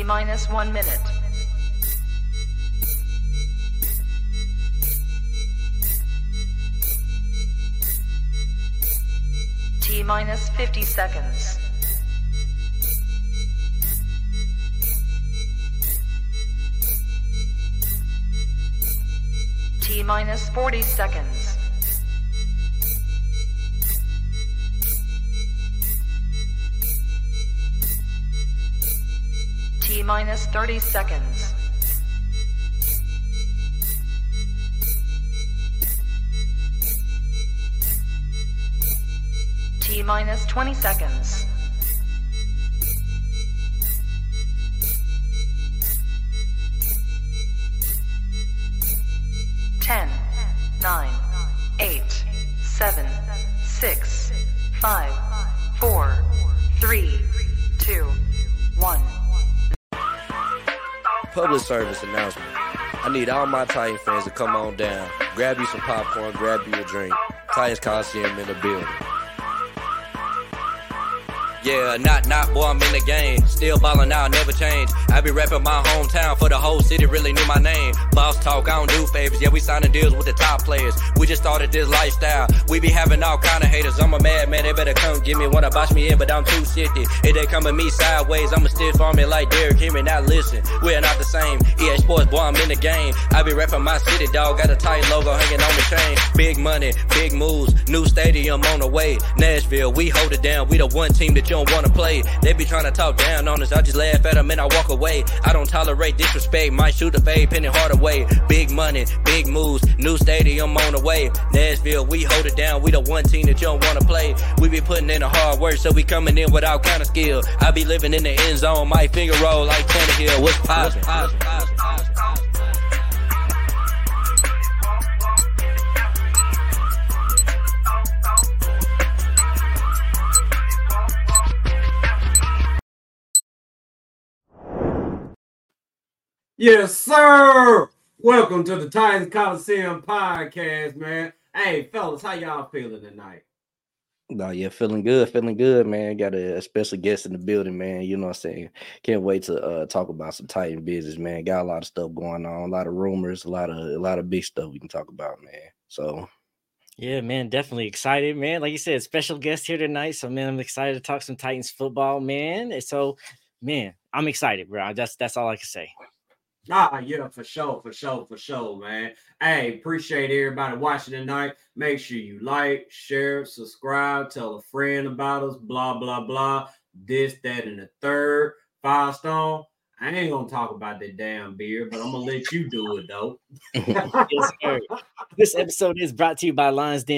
T-minus 1 minute. T-minus 50 seconds. T-minus 40 seconds. T-minus 30 seconds. T-minus 20 seconds. Ten, 9, 8, 7, 6, 5, 4, 3, 2, 1. Public service announcement. I need all my Titan fans to come on down. Grab you some popcorn, grab you a drink. Titans Coliseum in the building. Yeah, not, boy, I'm in the game. Still ballin' out, never change. I be reppin' my hometown for the whole city, really knew my name. Boss talk, I don't do favors. Yeah, we signing deals with the top players. We just started this lifestyle. We be having all kind of haters. I'm a madman, they better come get me. Wanna box me in, but I'm too shifty. If they come at me sideways, I'ma stiff arm it like Derrick Henry. Now listen, we're not the same. EA Sports, boy, I'm in the game. I be reppin' my city, dog. Got a Titan logo hanging on the chain. Big money, big moves. New stadium on the way. Nashville, we hold it down. We the one team that you don't wanna play. They be trying to talk down on us. I just laugh at them and I walk away. I don't tolerate disrespect. Might shoot a fade, Penny Hardaway. Big money, big moves. New stadium on the way. Nashville, we hold it down. We the one team that you don't wanna play. We be putting in the hard work, so we coming in with all kind of skill. I be living in the end zone. My finger roll like Tannehill. What's poppin'? Yes, sir. Welcome to the Titans Coliseum podcast, man. Hey, fellas, how y'all feeling tonight? No, yeah, feeling good, man. Got a special guest in the building, man. You know what I'm saying? Can't wait to talk about some Titan business, man. Got a lot of stuff going on, a lot of rumors, a lot of big stuff we can talk about, man. So yeah, man, definitely excited, man. Like you said, special guest here tonight. So, man, I'm excited to talk some Titans football, man. And so, man, I'm excited, bro. That's all I can say. Yeah, for sure, man. Hey, appreciate everybody watching tonight. Make sure you like, share, subscribe, tell a friend about us, blah, blah, blah. This, that, and the third. Firestone. I ain't gonna talk about that damn beer, but I'm gonna let you do it though. Yes, sir. This episode is brought to you by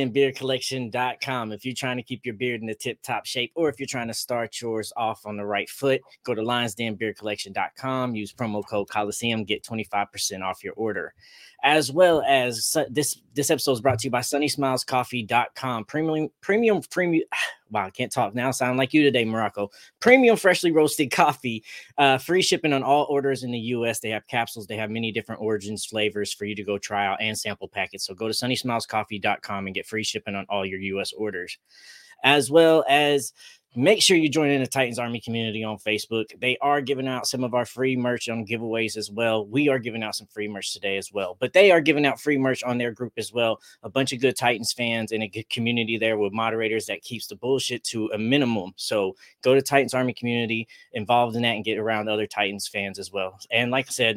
LionsDenBeerCollection.com. If you're trying to keep your beard in the tip-top shape, or if you're trying to start yours off on the right foot, go to LionsDenBeerCollection.com. Use promo code Coliseum, get 25% off your order. As well as this episode is brought to you by SunnySmilesCoffee.com. Premium. Wow, I can't talk now. Sound like you today, Morocco. Premium freshly roasted coffee. Free shipping on all orders in the U.S. They have capsules. They have many different origins, flavors for you to go try out and sample packets. So go to SunnySmilesCoffee.com and get free shipping on all your U.S. orders. As well as make sure you join in the Titans Army community on Facebook. They are giving out some of our free merch on giveaways as well. We are giving out some free merch today as well, but they are giving out free merch on their group as well. A bunch of good Titans fans and a good community there with moderators that keeps the bullshit to a minimum. So go to Titans Army community, involved in that, and get around other Titans fans as well. And like I said,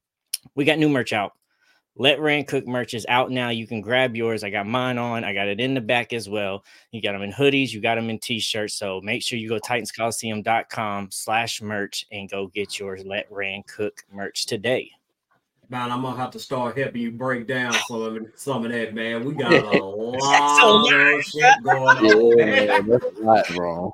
we got new merch out. Let Rand Cook merch is out now. You can grab yours. I got mine on. I got it in the back as well. You got them in hoodies. You got them in t-shirts. So make sure you go TitansColiseum.com/merch and go get yours Let Rand Cook merch today. Man, I'm going to have to start helping you break down some of that, man. We got a lot of shit going on. yeah, that's a lot, bro.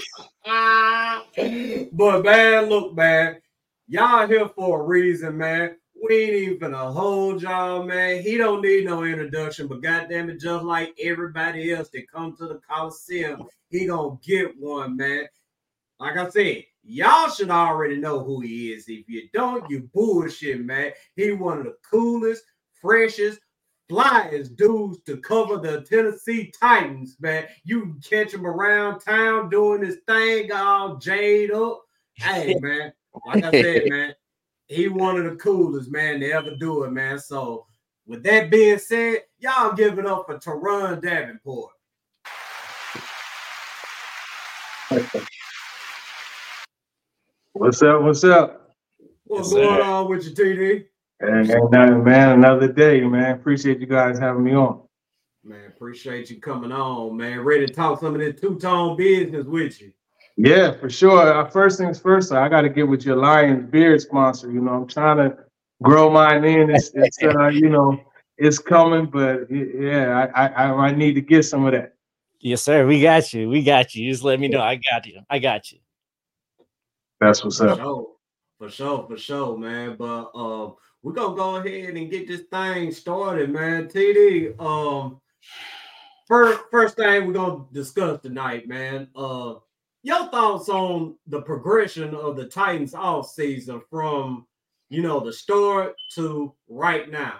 But, man, look, man. Y'all here for a reason, man. We ain't even gonna hold y'all, man. He don't need no introduction, but goddamn it, just like everybody else that come to the Coliseum, he gonna get one, man. Like I said, y'all should already know who he is. If you don't, you bullshit, man. He one of the coolest, freshest, flyest dudes to cover the Tennessee Titans, man. You can catch him around town doing his thing, all jade up. Hey, man. Like I said, man, he one of the coolest, man, to ever do it, man. So with that being said, y'all give it up for Teron Davenport. What's up? What's up? What's going on with you, TD? Ain't nothing, man. Another day, man. Appreciate you guys having me on. Man, appreciate you coming on, man. Ready to talk some of this two-tone business with you. Yeah, for sure. First things first, I got to get with your Lions beard sponsor. You know, I'm trying to grow mine in. It's you know, it's coming, but yeah, I need to get some of that. Yes, sir. We got you. We got you. Just let me know. I got you. I got you. That's what's up. For sure, man. But we're gonna go ahead and get this thing started, man. TD. First thing we're gonna discuss tonight, man. Your thoughts on the progression of the Titans off season from, you know, the start to right now.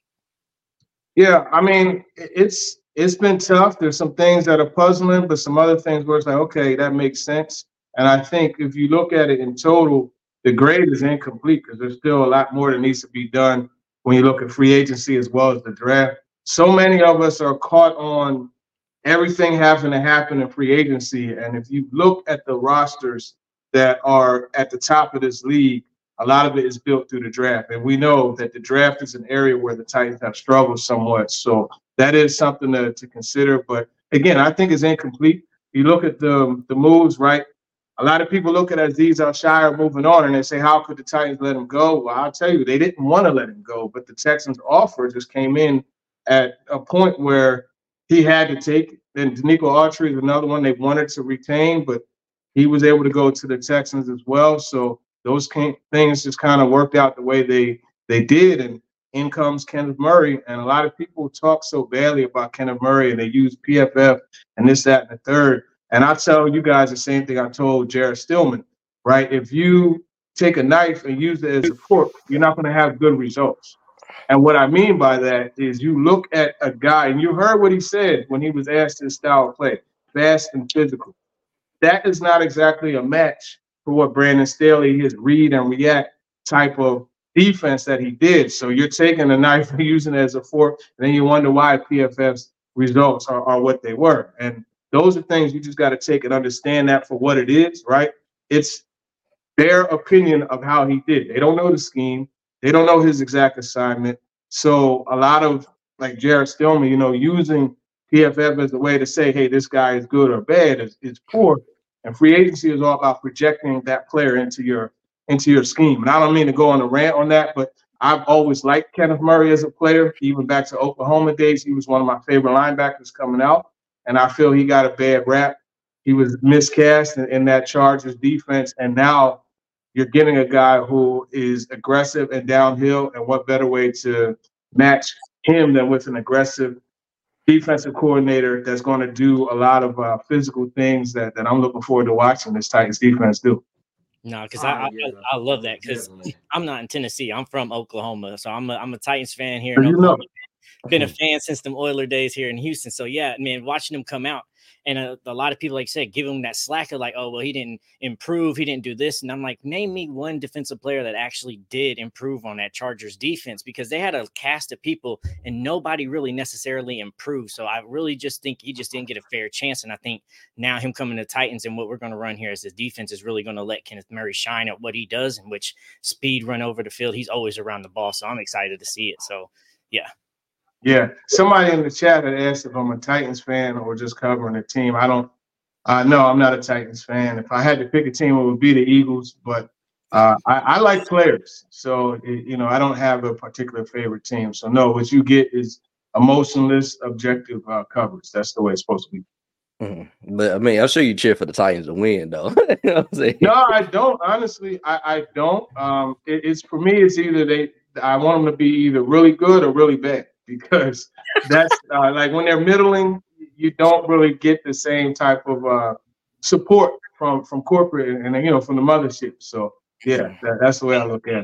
Yeah, I mean, it's been tough. There's some things that are puzzling, but some other things where it's like, okay, that makes sense. And I think if you look at it in total, the grade is incomplete because there's still a lot more that needs to be done when you look at free agency as well as the draft. So many of us are caught on everything having to happen in free agency. And if you look at the rosters that are at the top of this league, a lot of it is built through the draft. And we know that the draft is an area where the Titans have struggled somewhat. So that is something to consider. But again, I think it's incomplete. You look at the moves, right? A lot of people look at Azeez Al-Shaair moving on and they say, how could the Titans let him go? Well, I'll tell you, they didn't want to let him go, but the Texans' offer just came in at a point where he had to take it. Then Danico Autry is another one they wanted to retain, but he was able to go to the Texans as well. So those things just kind of worked out the way they did. And in comes Kenneth Murray. And a lot of people talk so badly about Kenneth Murray and they use PFF and this, that, and the third. And I tell you guys the same thing I told Jarrett Stillman, right? If you take a knife and use it as a fork, you're not going to have good results. And what I mean by that is you look at a guy, and you heard what he said when he was asked his style of play, fast and physical. That is not exactly a match for what Brandon Staley, his read and react type of defense that he did. So you're taking a knife and using it as a fork, and then you wonder why PFF's results are what they were. And those are things you just got to take and understand that for what it is, right? It's their opinion of how he did. They don't know the scheme. They don't know his exact assignment. So a lot of, like Jarrett Stillman, you know, using PFF as a way to say, hey, this guy is good or bad is poor. And free agency is all about projecting that player into your scheme. And I don't mean to go on a rant on that, but I've always liked Kenneth Murray as a player. Even back to Oklahoma days, he was one of my favorite linebackers coming out. And I feel he got a bad rap. He was miscast in that Chargers defense. And now you're getting a guy who is aggressive and downhill. And what better way to match him than with an aggressive defensive coordinator that's going to do a lot of physical things that I'm looking forward to watching this Titans defense do. No, because I love that because I'm not in Tennessee. I'm from Oklahoma. So I'm a Titans fan here in Oklahoma. Been a fan since them Oiler days here in Houston. So, yeah, man, watching him come out and a lot of people, like I said, give him that slack of like, oh, well, he didn't improve. He didn't do this. And I'm like, name me one defensive player that actually did improve on that Chargers defense because they had a cast of people and nobody really necessarily improved. So I really just think he just didn't get a fair chance. And I think now him coming to Titans and what we're going to run here is his defense is really going to let Kenneth Murray shine at what he does, in which speed, run over the field. He's always around the ball. So I'm excited to see it. So, yeah. Yeah, somebody in the chat had asked if I'm a Titans fan or just covering a team. No, I'm not a Titans fan. If I had to pick a team, it would be the Eagles. But I like players, so I don't have a particular favorite team. So no, what you get is emotionless, objective coverage. That's the way it's supposed to be. Mm-hmm. But I mean, I'm sure you cheer for the Titans to win, though. You know what I'm saying? No, I don't. Honestly, I don't. It's for me. It's either I want them to be either really good or really bad. Because that's like when they're middling, you don't really get the same type of support from corporate and from the mothership. So yeah, that's the way I look at it.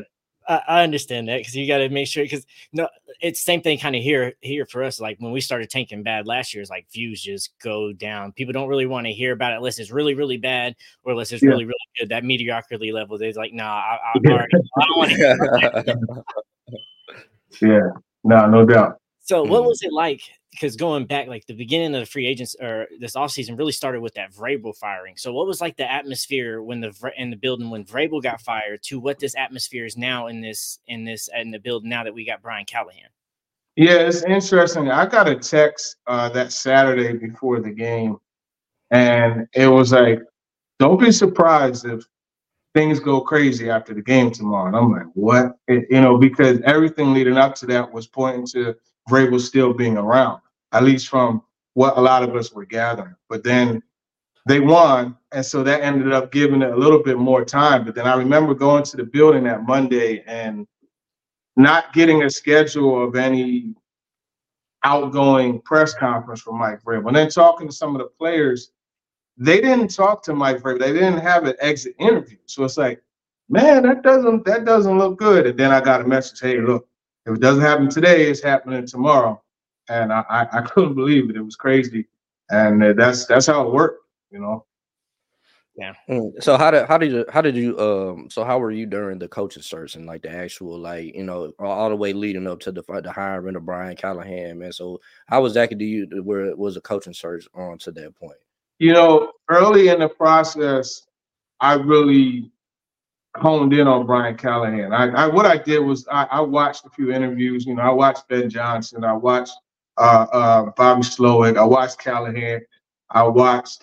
I understand that because you got to make sure because no, it's same thing kind of here for us. Like when we started tanking bad last year, it's like views just go down. People don't really want to hear about it unless it's really, really bad or unless it's really, really good. That mediocrity level, they're like, nah, I don't want to hear about that. Yeah, no doubt. So what was it like? Because going back, like the beginning of the free agents or this offseason really started with that Vrabel firing. So what was like the atmosphere when in the building when Vrabel got fired to what this atmosphere is now in the building now that we got Brian Callahan? Yeah, it's interesting. I got a text that Saturday before the game, and it was like, don't be surprised if things go crazy after the game tomorrow. And I'm like, what? Because everything leading up to that was pointing to Vrabel still being around, at least from what a lot of us were gathering. But then they won, and so that ended up giving it a little bit more time. But then I remember going to the building that Monday and not getting a schedule of any outgoing press conference from Mike Vrabel. And then talking to some of the players, they didn't talk to Mike Vrabel. They didn't have an exit interview. So it's like, man, that doesn't look good. And then I got a message, hey, look, if it doesn't happen today, it's happening tomorrow. And I couldn't believe it. It was crazy. And that's how it worked, Yeah. So how were you during the coaching search and like the actual all the way leading up to the hiring of Brian Callahan, man? So how exactly where it was a coaching search on to that point? Early in the process, I really honed in on Brian Callahan. What I did was I watched a few interviews. I watched Ben Johnson. I watched Bobby Slowick. I watched Callahan. I watched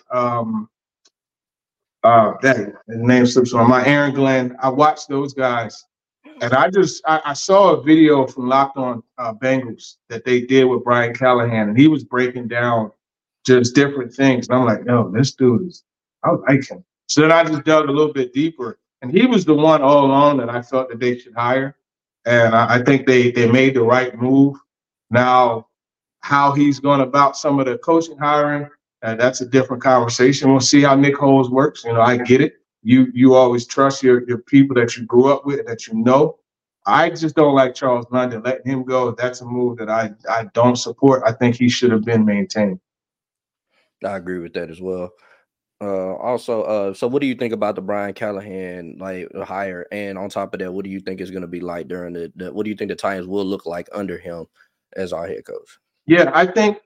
his name slips on my Aaron Glenn. I watched those guys, and I saw a video from Locked On Bengals that they did with Brian Callahan, and he was breaking down just different things. And I'm like, no, this dude I like him. So then I just dug a little bit deeper, and he was the one all along that I felt that they should hire, and I think they made the right move. Now, how he's going about some of the coaching hiring, that's a different conversation. We'll see how Nick Foles works. I get it. You always trust your people that you grew up with, that you know. I just don't like Charles London. Letting him go, that's a move that I don't support. I think he should have been maintained. I agree with that as well. Also, so what do you think about the Brian Callahan hire? And on top of that, what do you think is going to be like during what do you think the Titans will look like under him as our head coach? Yeah, I think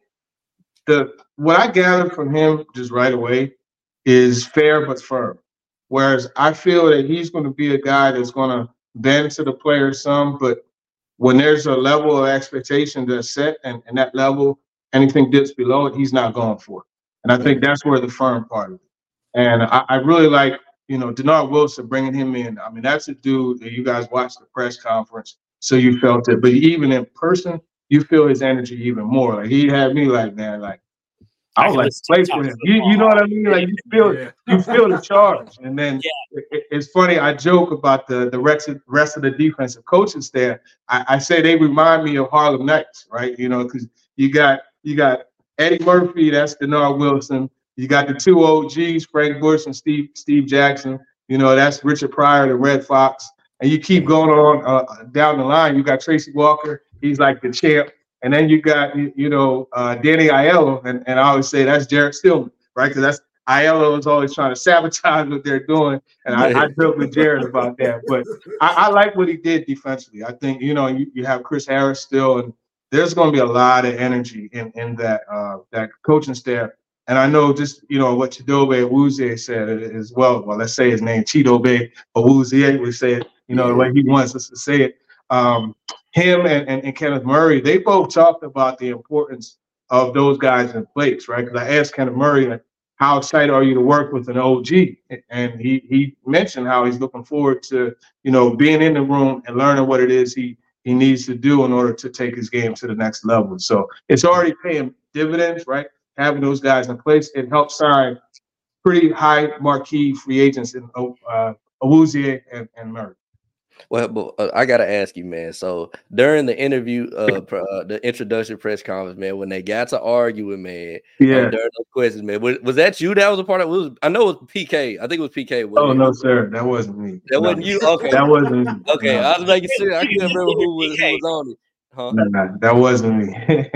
what I gathered from him just right away is fair but firm. Whereas I feel that he's going to be a guy that's going to bend to the players some, but when there's a level of expectation that's set and that level, anything dips below it, he's not going for it. And I think that's where the firm part of it. And I really like, Denard Wilson, bringing him in. I mean, that's a dude that you guys watched the press conference, so you felt it. But even in person, you feel his energy even more. Like he had me like, man, like I was like play for him. You know what I mean? Like you feel the charge. And then it's funny. I joke about the rest of the defensive coaches there. I say they remind me of Harlem Nights, right? Because you got Eddie Murphy, that's Denard Wilson. You got the two OGs, Frank Bush and Steve Jackson. That's Richard Pryor, the Red Fox. And you keep going on down the line. You got Tracy Walker. He's like the champ. And then you got, Danny Aiello. And I always say that's Jarrett Stillman, right? Because that's Aiello is always trying to sabotage what they're doing. And I joke with Jarrett about that. But I like what he did defensively. I think, you have Chris Harris still. And there's going to be a lot of energy in that coaching staff. And I know just, what Chidobe Awuzie said as well. Well, let's say his name, Chidobe Awuzie, we say it, the way he wants us to say it. Him and Kenneth Murray, they both talked about the importance of those guys in place, right? Because I asked Kenneth Murray, how excited are you to work with an OG? And he mentioned how he's looking forward to, being in the room and learning what it is he needs to do in order to take his game to the next level. So it's already paying dividends, right? Having those guys in place, it helps sign pretty high marquee free agents in Awuzie and Murray. Well, but I gotta ask you, man. So during the interview, the introduction press conference, man, when they got to arguing, man, Yeah. during those questions, man, was that you? That was a part of it. I know it was PK. I think it was PK. Oh no, sir, that wasn't me. That wasn't you. Okay, that wasn't me. Okay, no. I was making sure. I couldn't remember who was on it. Huh? No, that wasn't me.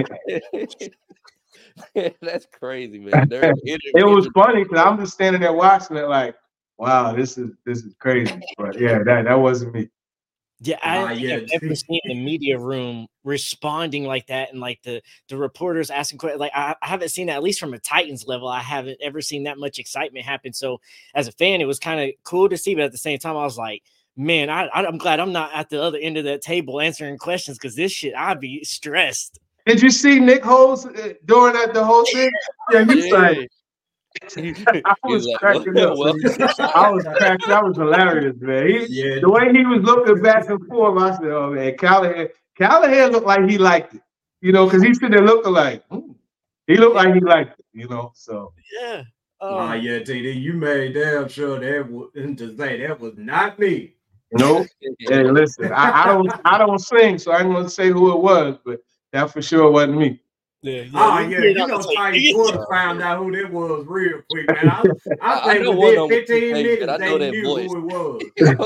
That's crazy, man. It was funny because I'm just standing there watching it, like, wow, this is crazy. But yeah, that wasn't me. Yeah, I don't think I've ever seen the media room responding like that, and like the reporters asking questions. Like I haven't seen that, at least from a Titans level. I haven't ever seen that much excitement happen. So as a fan, it was kind of cool to see, but at the same time, I was like, man, I'm glad I'm not at the other end of that table answering questions, because this shit, I'd be stressed. Did you see Nick Holmes during the whole thing? Yeah, he's like. I was cracking up. I was cracking. That was hilarious, man. The way he was looking back and forth, I said, "Oh man, Callahan looked like he liked it, because he's sitting there looking like he looked like he liked it, So yeah, yeah, TD, you made damn sure that was not me. Nope. Hey, listen, I don't sing, so I ain't gonna say who it was, but that for sure wasn't me. Yeah. Titan Porter found out who that was real quick, man. I think within 15 minutes they knew who it was.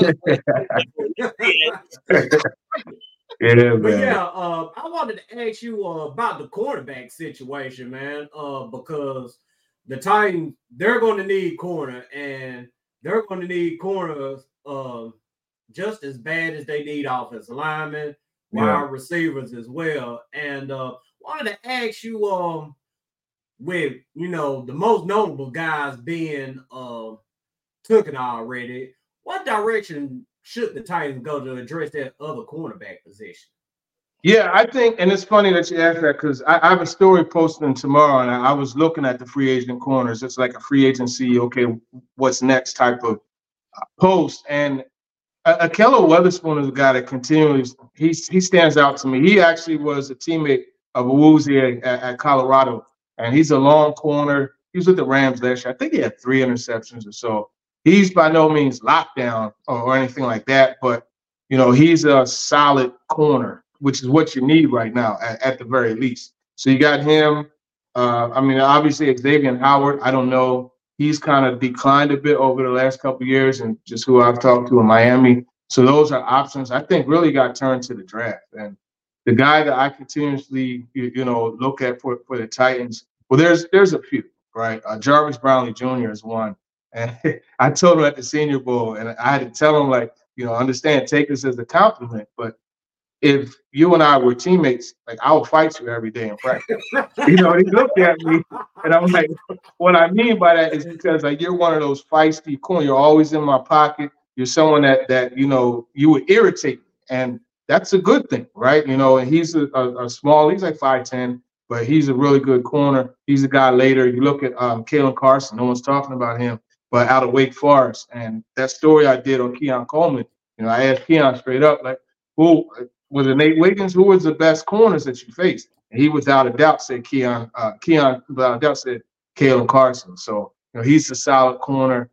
Yeah, but yeah, I wanted to ask you about the quarterback situation, man, because the Titans, they're going to need corner, and they're going to need corners just as bad as they need offensive linemen, wide receivers as well, and wanted to ask you, with the most notable guys being taken already, what direction should the Titans go to address that other cornerback position? Yeah, I think, and it's funny that you asked that, because I have a story posting tomorrow, and I was looking at the free agent corners. It's like a free agency, okay, what's next type of post, and Ahkello Witherspoon is a guy that continually he stands out to me. He actually was a teammate of Awuzie at Colorado, and he's a long corner. He was with the Rams last year. I think he had 3 interceptions or so. He's by no means lockdown or anything like that, but he's a solid corner, which is what you need right now at the very least. So you got him. Obviously Xavier Howard, I don't know. He's kind of declined a bit over the last couple of years, and just who I've talked to in Miami. So those are options I think really got turned to the draft. And the guy that I continuously, look at for the Titans, well, there's a few, right? Jarvis Brownlee Jr. is one. And I told him at the Senior Bowl, and I had to tell him, like, understand, take this as a compliment, but if you and I were teammates, like, I would fight you every day in practice. He looked at me, and I'm like, what I mean by that is because, like, you're one of those feisty corners. You're always in my pocket. You're someone that you would irritate me, and that's a good thing, right? And he's a small, he's like 5'10", but he's a really good corner. He's a guy later. You look at Kalen Carson, no one's talking about him, but out of Wake Forest. And that story I did on Keon Coleman, I asked Keon straight up, like, who was it, Nate Wiggins? Who was the best corners that you faced? And he without a doubt said Keon without a doubt said Kalen Carson. So, he's a solid corner.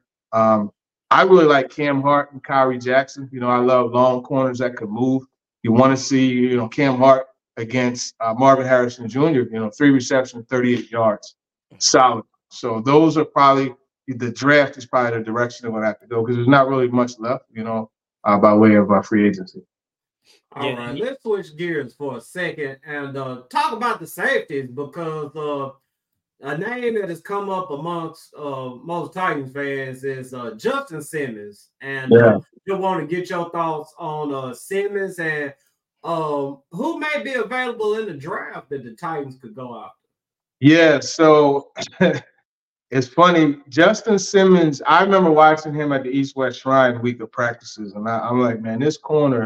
I really like Cam Hart and Kyrie Jackson. I love long corners that could move. You want to see, Cam Hart against Marvin Harrison Jr., 3 receptions, 38 yards. Solid. So those are probably, the draft is probably the direction they're going to have to go, because there's not really much left, by way of free agency. All right, let's switch gears for a second and talk about the safeties, because a name that has come up amongst most Titans fans is Justin Simmons. And you want to get your thoughts on Simmons and who may be available in the draft that the Titans could go after. Yeah, so it's funny. Justin Simmons, I remember watching him at the East-West Shrine week of practices, and I'm like, man, this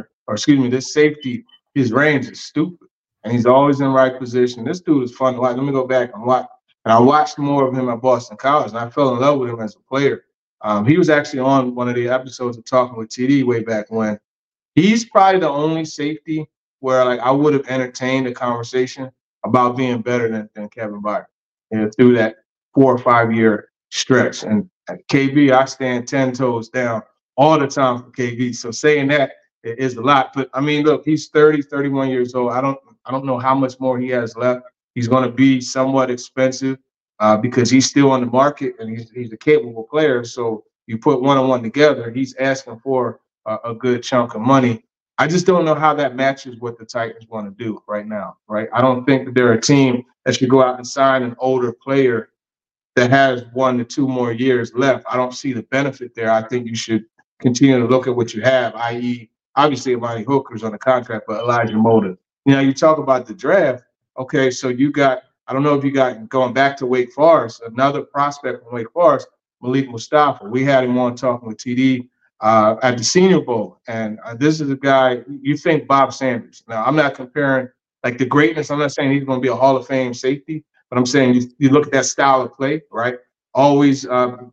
safety, his range is stupid, and he's always in the right position. This dude is fun to watch. Let me go back and watch. And I watched more of him at Boston College, and I fell in love with him as a player. He was actually on one of the episodes of Talking with TD way back when. He's probably the only safety where, like, I would have entertained a conversation about being better than Kevin Byard, through that 4 or 5 year stretch. And at KB, I stand 10 toes down all the time for KB. So saying that, is a lot. But I mean, look, he's 30, 31 years old. I don't know how much more he has left. He's going to be somewhat expensive because he's still on the market and he's a capable player. So you put one-on-one together, he's asking for a good chunk of money. I just don't know how that matches what the Titans want to do right now, right? I don't think that they're a team that should go out and sign an older player that has 1 to 2 more years left. I don't see the benefit there. I think you should continue to look at what you have, i.e., obviously Amani Hooker's on the contract, but Elijah Molden. You know, you talk about the draft. Okay, so you got, I don't know if you got, going back to Wake Forest, another prospect from Wake Forest, Malik Mustafa. We had him on talking with TD at the Senior Bowl. And this is a guy, you think Bob Sanders. Now, I'm not comparing like the greatness. I'm not saying he's going to be a Hall of Fame safety, but I'm saying you look at that style of play, right? Always able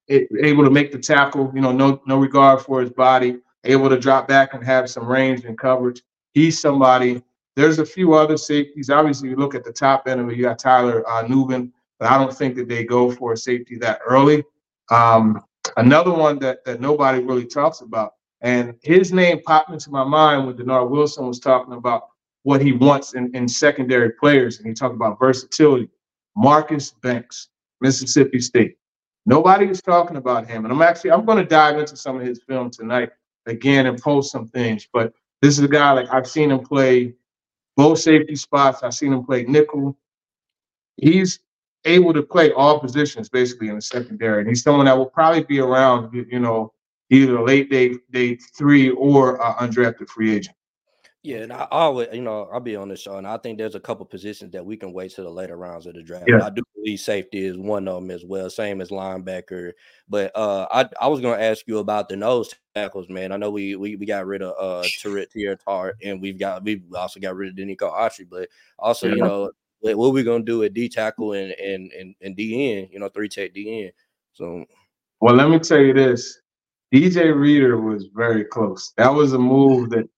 to make the tackle, you know, no regard for his body, able to drop back and have some range and coverage. He's somebody. There's a few other safeties. Obviously, you look at the top end of it, you got Tyler Nubin, but I don't think that they go for a safety that early. Another one that nobody really talks about, and his name popped into my mind when Denard Wilson was talking about what he wants in secondary players, and he talked about versatility. Marcus Banks, Mississippi State. Nobody is talking about him, and I'm going to dive into some of his film tonight again and post some things. But this is a guy, like, I've seen him play both safety spots. I've seen him play nickel. He's able to play all positions basically in the secondary, and he's someone that will probably be around, you know, either late day 3 or undrafted free agent. Yeah, and I always, you know, I'll be on the show, and I think there's a couple positions that we can wait till the later rounds of the draft. Yeah. I do believe safety is one of them as well, same as linebacker. But I was going to ask you about the nose tackles, man. I know we got rid of Tier Tart, and we've also got rid of Denico Autry, but also, you know, what we gonna do at D tackle and DN, you know, 3-tech DN. So, well, let me tell you this: DJ Reader was very close. That was a move that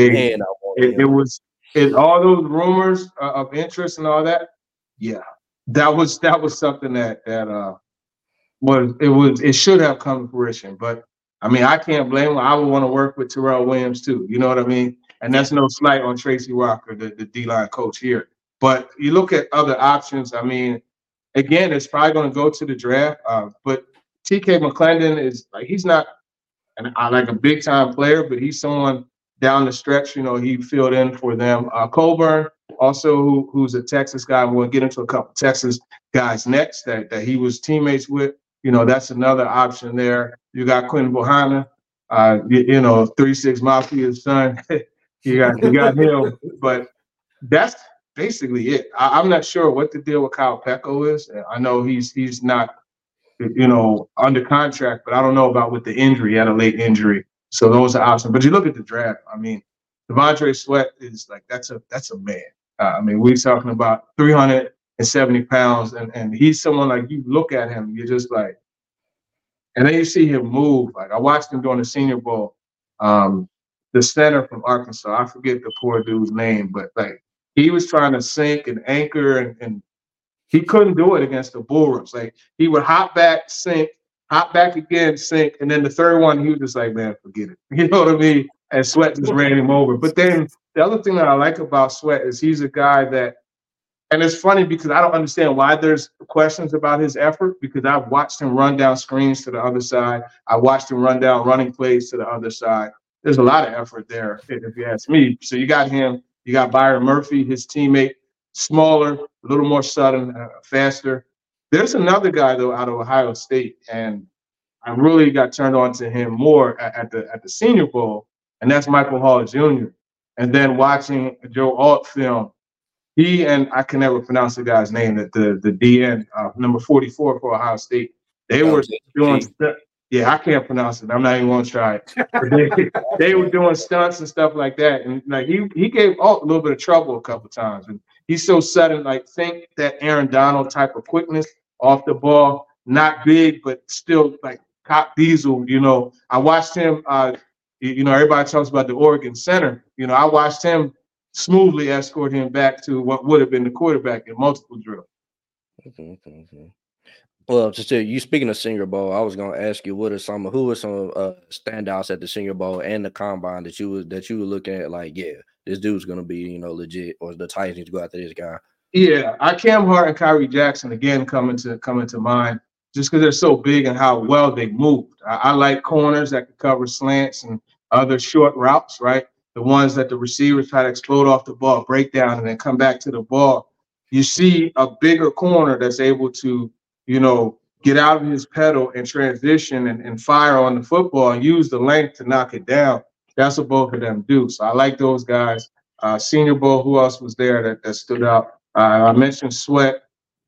it was all those rumors of interest and all that. Yeah, that was something that it should have come to fruition. But I mean, I can't blame him. I would want to work with Terrell Williams too. You know what I mean? And that's no slight on Tracy Walker, the D-line coach here. But you look at other options. I mean, again, it's probably going to go to the draft. But TK McClendon is like, he's not like a big time player, but he's someone down the stretch. You know, he filled in for them. Coburn, also who's a Texas guy. We'll get into a couple Texas guys next that he was teammates with. You know, that's another option there. You got Quentin Bohanna, you know, 3-6 Mafia's son. you got him, but that's basically it. I'm not sure what the deal with Kyle Pecco is. I know he's not, you know, under contract, but I don't know about with the injury. He had a late injury, so those are options. But you look at the draft. I mean, Devontae Sweat is like that's a man. I mean, we're talking about 370 pounds, and he's someone like you look at him, you're just like, and then you see him move. Like I watched him during the Senior Bowl. The center from Arkansas, I forget the poor dude's name, but like, he was trying to sink and anchor, and he couldn't do it against the Bullets. Like he would hop back, sink, hop back again, sink, and then the third one, he was just like, man, forget it. You know what I mean? And Sweat just ran him over. But then the other thing that I like about Sweat is he's a guy that, and it's funny because I don't understand why there's questions about his effort, because I've watched him run down screens to the other side. I watched him run down running plays to the other side. There's a lot of effort there, if you ask me. So you got him. You got Byron Murphy, his teammate, smaller, a little more sudden, faster. There's another guy, though, out of Ohio State, and I really got turned on to him more at the Senior Bowl, and that's Michael Hall Jr. And then watching Joe Alt film, he and I can never pronounce the guy's name, the DN, number 44 for Ohio State. They were doing stuff. Yeah, I can't pronounce it. I'm not even going to try it. But they were doing stunts and stuff like that. And like he gave Alt a little bit of trouble a couple times. And he's so sudden, like think that Aaron Donald type of quickness off the ball, not big, but still like cop diesel. You know, I watched him, you know, everybody talks about the Oregon center. You know, I watched him smoothly escort him back to what would have been the quarterback in multiple drills. Okay. Well, just to, you speaking of Senior Bowl, I was gonna ask you who are some standouts at the Senior Bowl and the combine that you were looking at like, yeah, this dude's gonna be, you know, legit, or the Titans need to go after this guy. Yeah, Cam Hart and Kyrie Jackson again coming to mind just because they're so big and how well they moved. I like corners that can cover slants and other short routes, right? The ones that the receivers try to explode off the ball, break down, and then come back to the ball. You see a bigger corner that's able to, you know, get out of his pedal and transition and fire on the football and use the length to knock it down. That's what both of them do. So I like those guys. Senior Bowl, who else was there that stood out? I mentioned Sweat.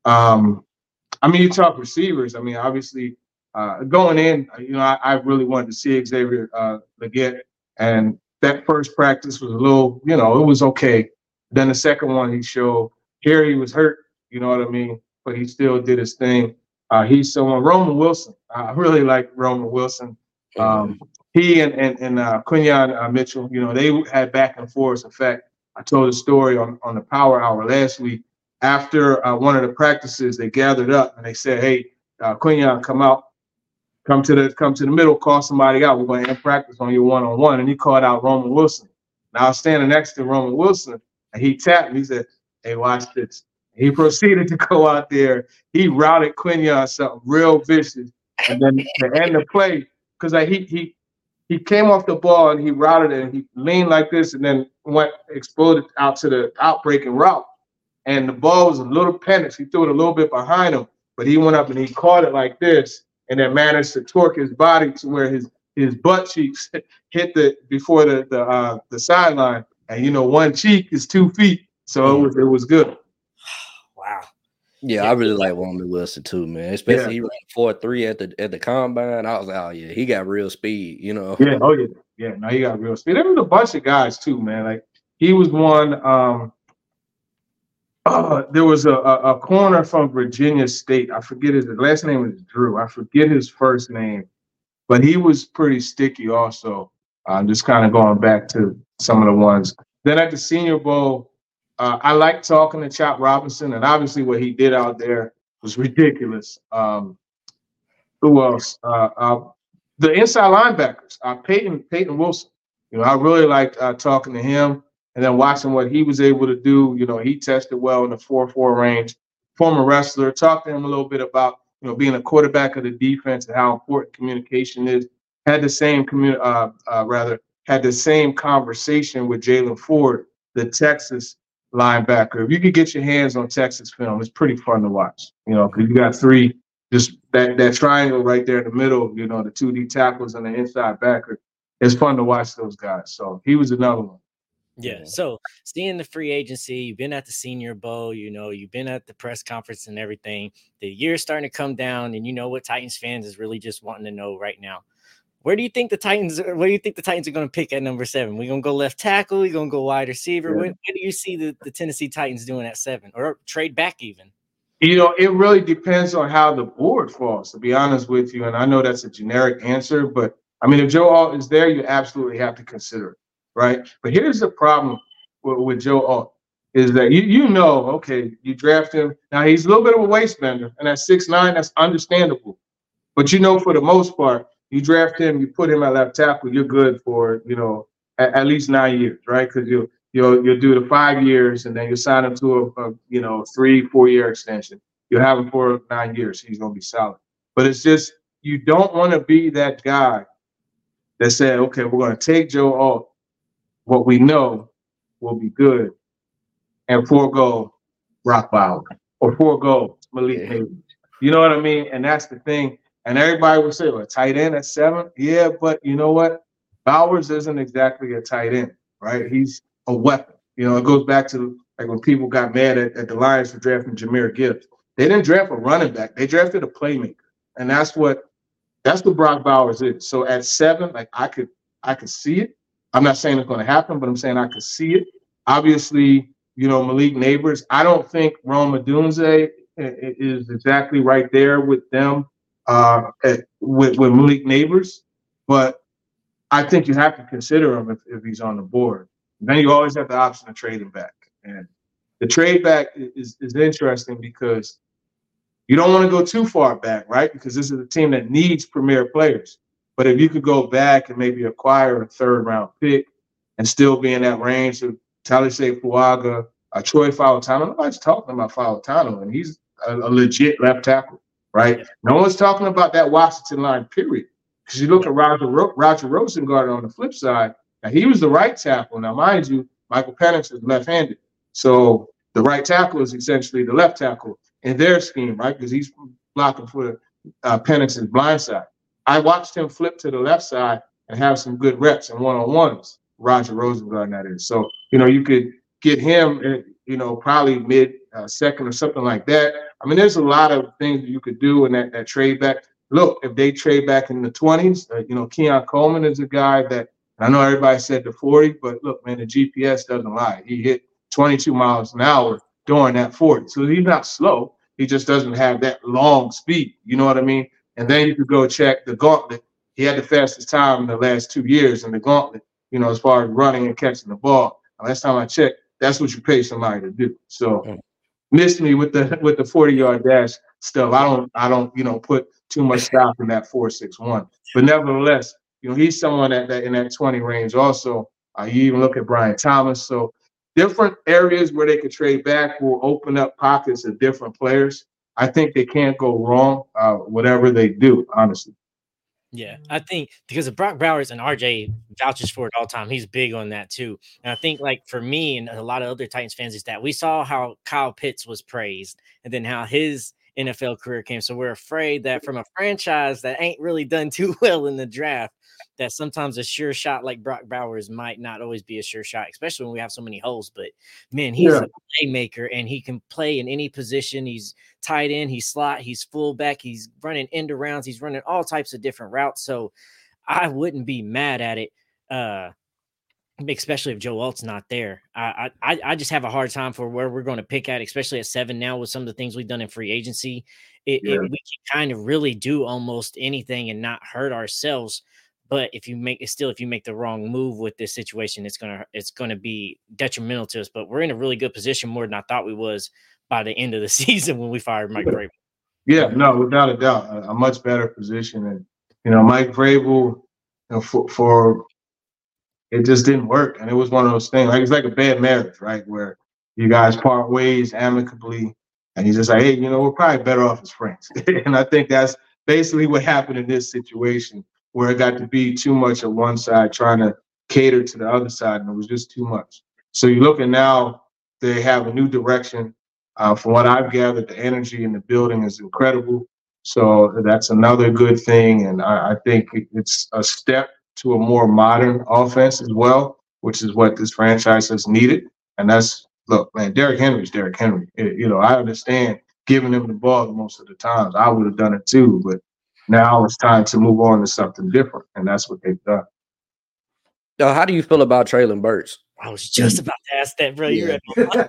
I mean, you talk receivers. I mean, obviously, going in, you know, I really wanted to see Xavier Legette, and that first practice was a little, you know, it was okay. Then the second one he showed, here he was hurt, you know what I mean? But he still did his thing. He's someone, Roman Wilson. I really like Roman Wilson. He and Quinyon Mitchell, you know, they had back and forth. In fact, I told a story on the Power Hour last week. After one of the practices, they gathered up and they said, "Hey, Quinyon, come to the middle, call somebody out. We're going to end practice on your one-on-one." And he called out Roman Wilson. Now I was standing next to Roman Wilson, and he tapped me. He said, "Hey, watch this." He proceeded to go out there. He routed Quinyon something real vicious, and then to end the play, because he came off the ball and he routed it and he leaned like this and then exploded out to the outbreaking route. And the ball was a little penance. He threw it a little bit behind him, but he went up and he caught it like this and then managed to torque his body to where his butt cheeks hit before the sideline. And you know, one cheek is 2 feet, so it was good. Wow. Yeah, I really like Roman Wilson too, man. Especially he ran 4.3 at the combine. I was like, oh yeah, he got real speed, you know. Yeah, oh yeah, yeah. No, he got real speed. There was a bunch of guys too, man. Like he was one. There was a corner from Virginia State. I forget his last name is Drew. I forget his first name, but he was pretty sticky also. Just kind of going back to some of the ones. Then at the Senior Bowl, I like talking to Chop Robinson, and obviously what he did out there was ridiculous. Who else? The inside linebackers, Peyton Wilson. You know, I really liked talking to him. And then watching what he was able to do, you know, he tested well in the 4.4 range. Former wrestler, talked to him a little bit about, you know, being a quarterback of the defense and how important communication is. Had the same conversation with Jalen Ford, the Texas linebacker. If you could get your hands on Texas film, it's pretty fun to watch. You know, because you got three, just that triangle right there in the middle. You know, the 2D tackles and the inside backer. It's fun to watch those guys. So he was another one. Yeah. So seeing the free agency, you've been at the Senior Bowl, you know, you've been at the press conference and everything. The year's starting to come down, and you know what Titans fans is really just wanting to know right now. What do you think the Titans are going to pick at number 7? We're going to go left tackle, we're going to go wide receiver. Yeah. What do you see the Tennessee Titans doing at 7, or trade back even? You know, it really depends on how the board falls, to be honest with you. And I know that's a generic answer, but I mean, if Joe Alt is there, you absolutely have to consider it. Right. But here's the problem with Joe Alt is that you know, okay, you draft him. Now he's a little bit of a waist bender, and at 6'9", that's understandable. But you know, for the most part, you draft him, you put him at left tackle, you're good for, you know, at least 9 years, right? Because you'll do the 5 years and then you sign him to a 3-4 year extension. You'll have him for 9 years. He's gonna be solid. But it's just you don't want to be that guy that said, okay, we're gonna take Joe Alt, what we know will be good, and forego Brock Bowers or forego Malik Nabers. You know what I mean? And that's the thing. And everybody would say, well, tight end at 7? Yeah, but you know what? Bowers isn't exactly a tight end, right? He's a weapon. You know, it goes back to like when people got mad at the Lions for drafting Jahmyr Gibbs. They didn't draft a running back. They drafted a playmaker. And that's what Brock Bowers is. So at 7, like I could see it. I'm not saying it's going to happen, but I'm saying I could see it. Obviously, you know, Malik Nabers. I don't think Rome Odunze is exactly right there with them, with Malik Nabers, but I think you have to consider him if he's on the board. And then you always have the option of trading back. And the trade back is interesting because You don't want to go too far back, right? Because this is a team that needs premier players. But if you could go back and maybe acquire a third-round pick and still be in that range of Talisay Fuaga, Troy Fautano, nobody's talking about Fautano, and he's a legit left tackle, right? No one's talking about that Washington line, period. Because you look at Roger Rosengard on the flip side, now he was the right tackle. Now, mind you, Michael Penix is left-handed. So the right tackle is essentially the left tackle in their scheme, right? Because he's blocking for Penix's blind side. I watched him flip to the left side and have some good reps and one-on-ones, Roger Rosengard, that is. So, you could get him, probably mid-second or something like that. I mean, there's a lot of things that you could do in that trade back. Look, if they trade back in the 20s, Keon Coleman is a guy that, I know everybody said the 40, but look, man, the GPS doesn't lie. He hit 22 miles an hour during that 40. So he's not slow. He just doesn't have that long speed. You know what I mean? And then you could go check the gauntlet. He had the fastest time in the last 2 years in the gauntlet, as far as running and catching the ball. Last time I checked, that's what you pay somebody to do. So miss me with the 40-yard dash stuff. I don't put too much stock in that 4.61. But nevertheless, he's someone that in that 20 range also. You even look at Brian Thomas. So different areas where they could trade back will open up pockets of different players. I think they can't go wrong, whatever they do, honestly. Yeah, I think because of Brock Bowers, and RJ vouches for it all the time. He's big on that too. And I think, like, for me and a lot of other Titans fans, is that we saw how Kyle Pitts was praised and then how his NFL career came. So we're afraid that from a franchise that ain't really done too well in the draft, that sometimes a sure shot like Brock Bowers might not always be a sure shot, especially when we have so many holes. But, man, he's a playmaker, and he can play in any position. He's tight end, he's slot, he's fullback, he's running end arounds, he's running all types of different routes. So I wouldn't be mad at it, especially if Joe Alt's not there. I just have a hard time for where we're going to pick at, especially at 7 now with some of the things we've done in free agency. We can kind of really do almost anything and not hurt ourselves. But if you make the wrong move with this situation, it's gonna be detrimental to us. But we're in a really good position, more than I thought we was by the end of the season when we fired Mike Vrabel. Yeah, no, without a doubt, a much better position. And Mike Vrabel, for it just didn't work, and it was one of those things. Like, it's like a bad marriage, right? Where you guys part ways amicably, and you're just like, hey, we're probably better off as friends. And I think that's basically what happened in this situation, where it got to be too much of one side trying to cater to the other side, and it was just too much. So you look at now, they have a new direction. From what I've gathered, the energy in the building is incredible. So that's another good thing, and I think it's a step to a more modern offense as well, which is what this franchise has needed. And look, man, Derrick Henry's Derrick Henry. I understand giving him the ball most of the times. I would have done it too, but now it's time to move on to something different, and that's what they've done. How do you feel about Treylon Burks? I was just about to ask that, bro. Yeah.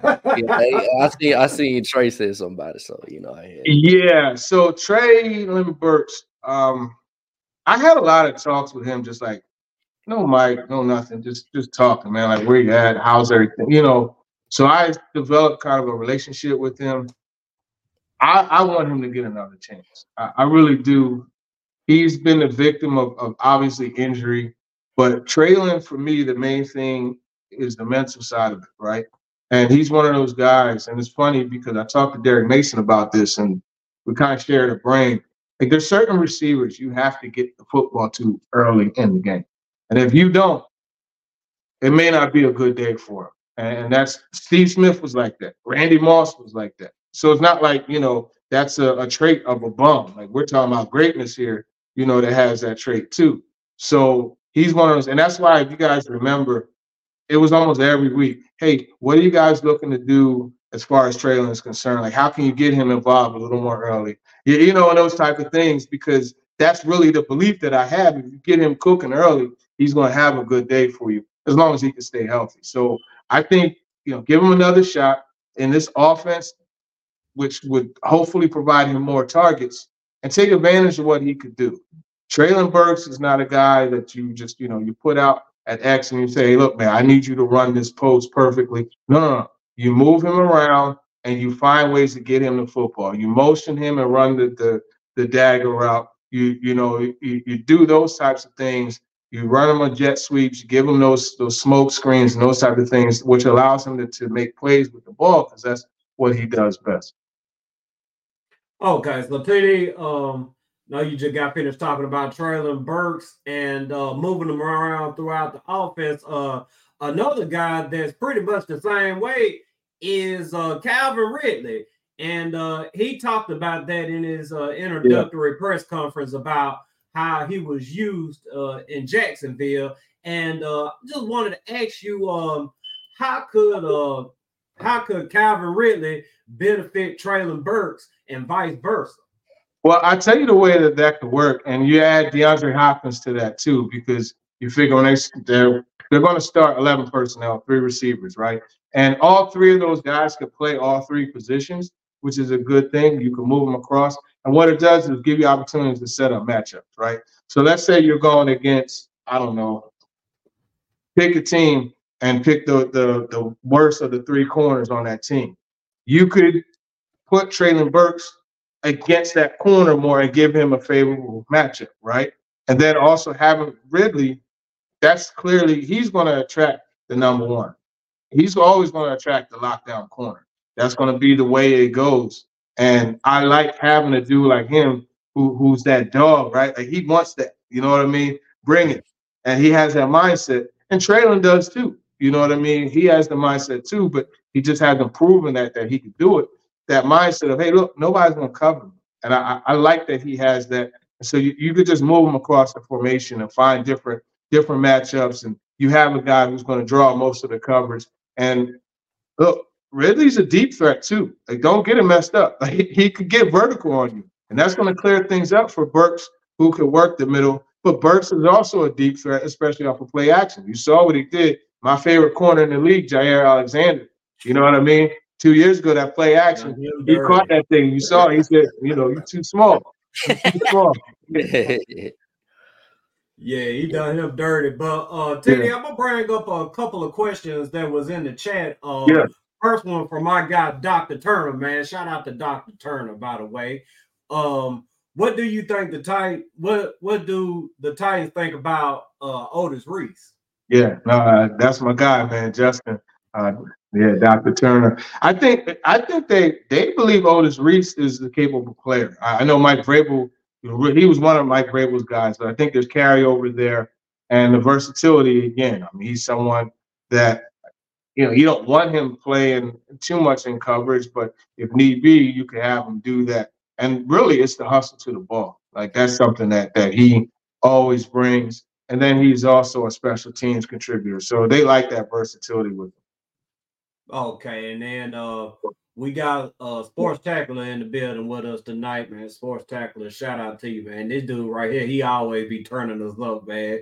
I seen Trey say somebody, so Yeah, so Treylon Burks, I had a lot of talks with him, just like, no mic, no nothing, just talking, man, like, where you at, how's everything, So I developed kind of a relationship with him. I want him to get another chance. I really do. He's been a victim of obviously injury, but Treylon, for me, the main thing is the mental side of it, right? And he's one of those guys, and it's funny because I talked to Derek Mason about this, and we kind of shared a brain. Like, there's certain receivers you have to get the football to early in the game. And if you don't, it may not be a good day for him. And that's Steve Smith was like that. Randy Moss was like that. So it's not like, that's a trait of a bum. Like, we're talking about greatness here, that has that trait too. So he's one of those. And that's why, if you guys remember, it was almost every week, hey, what are you guys looking to do as far as Treylon is concerned? Like, how can you get him involved a little more early? And those type of things, because that's really the belief that I have. If you get him cooking early, he's going to have a good day for you, as long as he can stay healthy. So I think, give him another shot in this offense, which would hopefully provide him more targets, and take advantage of what he could do. Treylon Burks is not a guy that you just, you put out at X and you say, hey, look, man, I need you to run this post perfectly. No. You move him around and you find ways to get him the football. You motion him and run the dagger route. You do those types of things. You run him on jet sweeps. You give him those smoke screens and those type of things, which allows him to make plays with the ball because that's what he does best. Okay, so TD, no, you just got finished talking about Treylon Burks and moving them around throughout the offense. Another guy that's pretty much the same way is Calvin Ridley. And he talked about that in his introductory press conference about how he was used in Jacksonville. And just wanted to ask you, how could Calvin Ridley benefit Treylon Burks and vice versa? Well, I tell you the way that could work, and you add DeAndre Hopkins to that too, because you figure when they're going to start 11 personnel, 3 receivers, right? And all 3 of those guys could play all 3 positions, which is a good thing. You can move them across. And what it does is give you opportunities to set up matchups, right? So let's say you're going against, I don't know, pick a team and pick the worst of the 3 corners on that team. You could put Treylon Burks against that corner more and give him a favorable matchup, right? And then also having Ridley, that's clearly he's going to attract the number 1. He's always going to attract the lockdown corner. That's going to be the way it goes. And I like having a dude like him who's that dog, right? Like he wants that, you know what I mean? Bring it. And he has that mindset. And Treylon does too. You know what I mean? He has the mindset too, but he just hasn't proven that he could do it. That mindset of, hey, look, nobody's going to cover him. And I like that he has that. So you could just move him across the formation and find different matchups. And you have a guy who's going to draw most of the coverage. And look, Ridley's a deep threat too. Like, don't get him messed up. Like, he could get vertical on you. And that's going to clear things up for Burks, who could work the middle. But Burks is also a deep threat, especially off of play action. You saw what he did. My favorite corner in the league, Jair Alexander. You know what I mean? 2 years ago, that play action, he caught that thing. You saw it. He said, you're too small. You're too small. Yeah, he done him dirty. But Teddy, I'm gonna bring up a couple of questions that was in the chat. First one from my guy, Dr. Turner, man. Shout out to Dr. Turner, by the way. What do you think what do the Titans think about Otis Reese? Yeah, that's my guy, man, Justin. Dr. Turner. I think they believe Otis Reese is a capable player. I know Mike Vrabel, he was one of Mike Vrabel's guys, but I think there's carryover there and the versatility again. I mean, he's someone that, you don't want him playing too much in coverage, but if need be, you can have him do that. And really, it's the hustle to the ball. Like, that's something that he always brings. And then he's also a special teams contributor. So they like that versatility with him. Okay, and then we got Sports Tackler in the building with us tonight, man. Sports Tackler, shout out to you, man. This dude right here, he always be turning us up, man.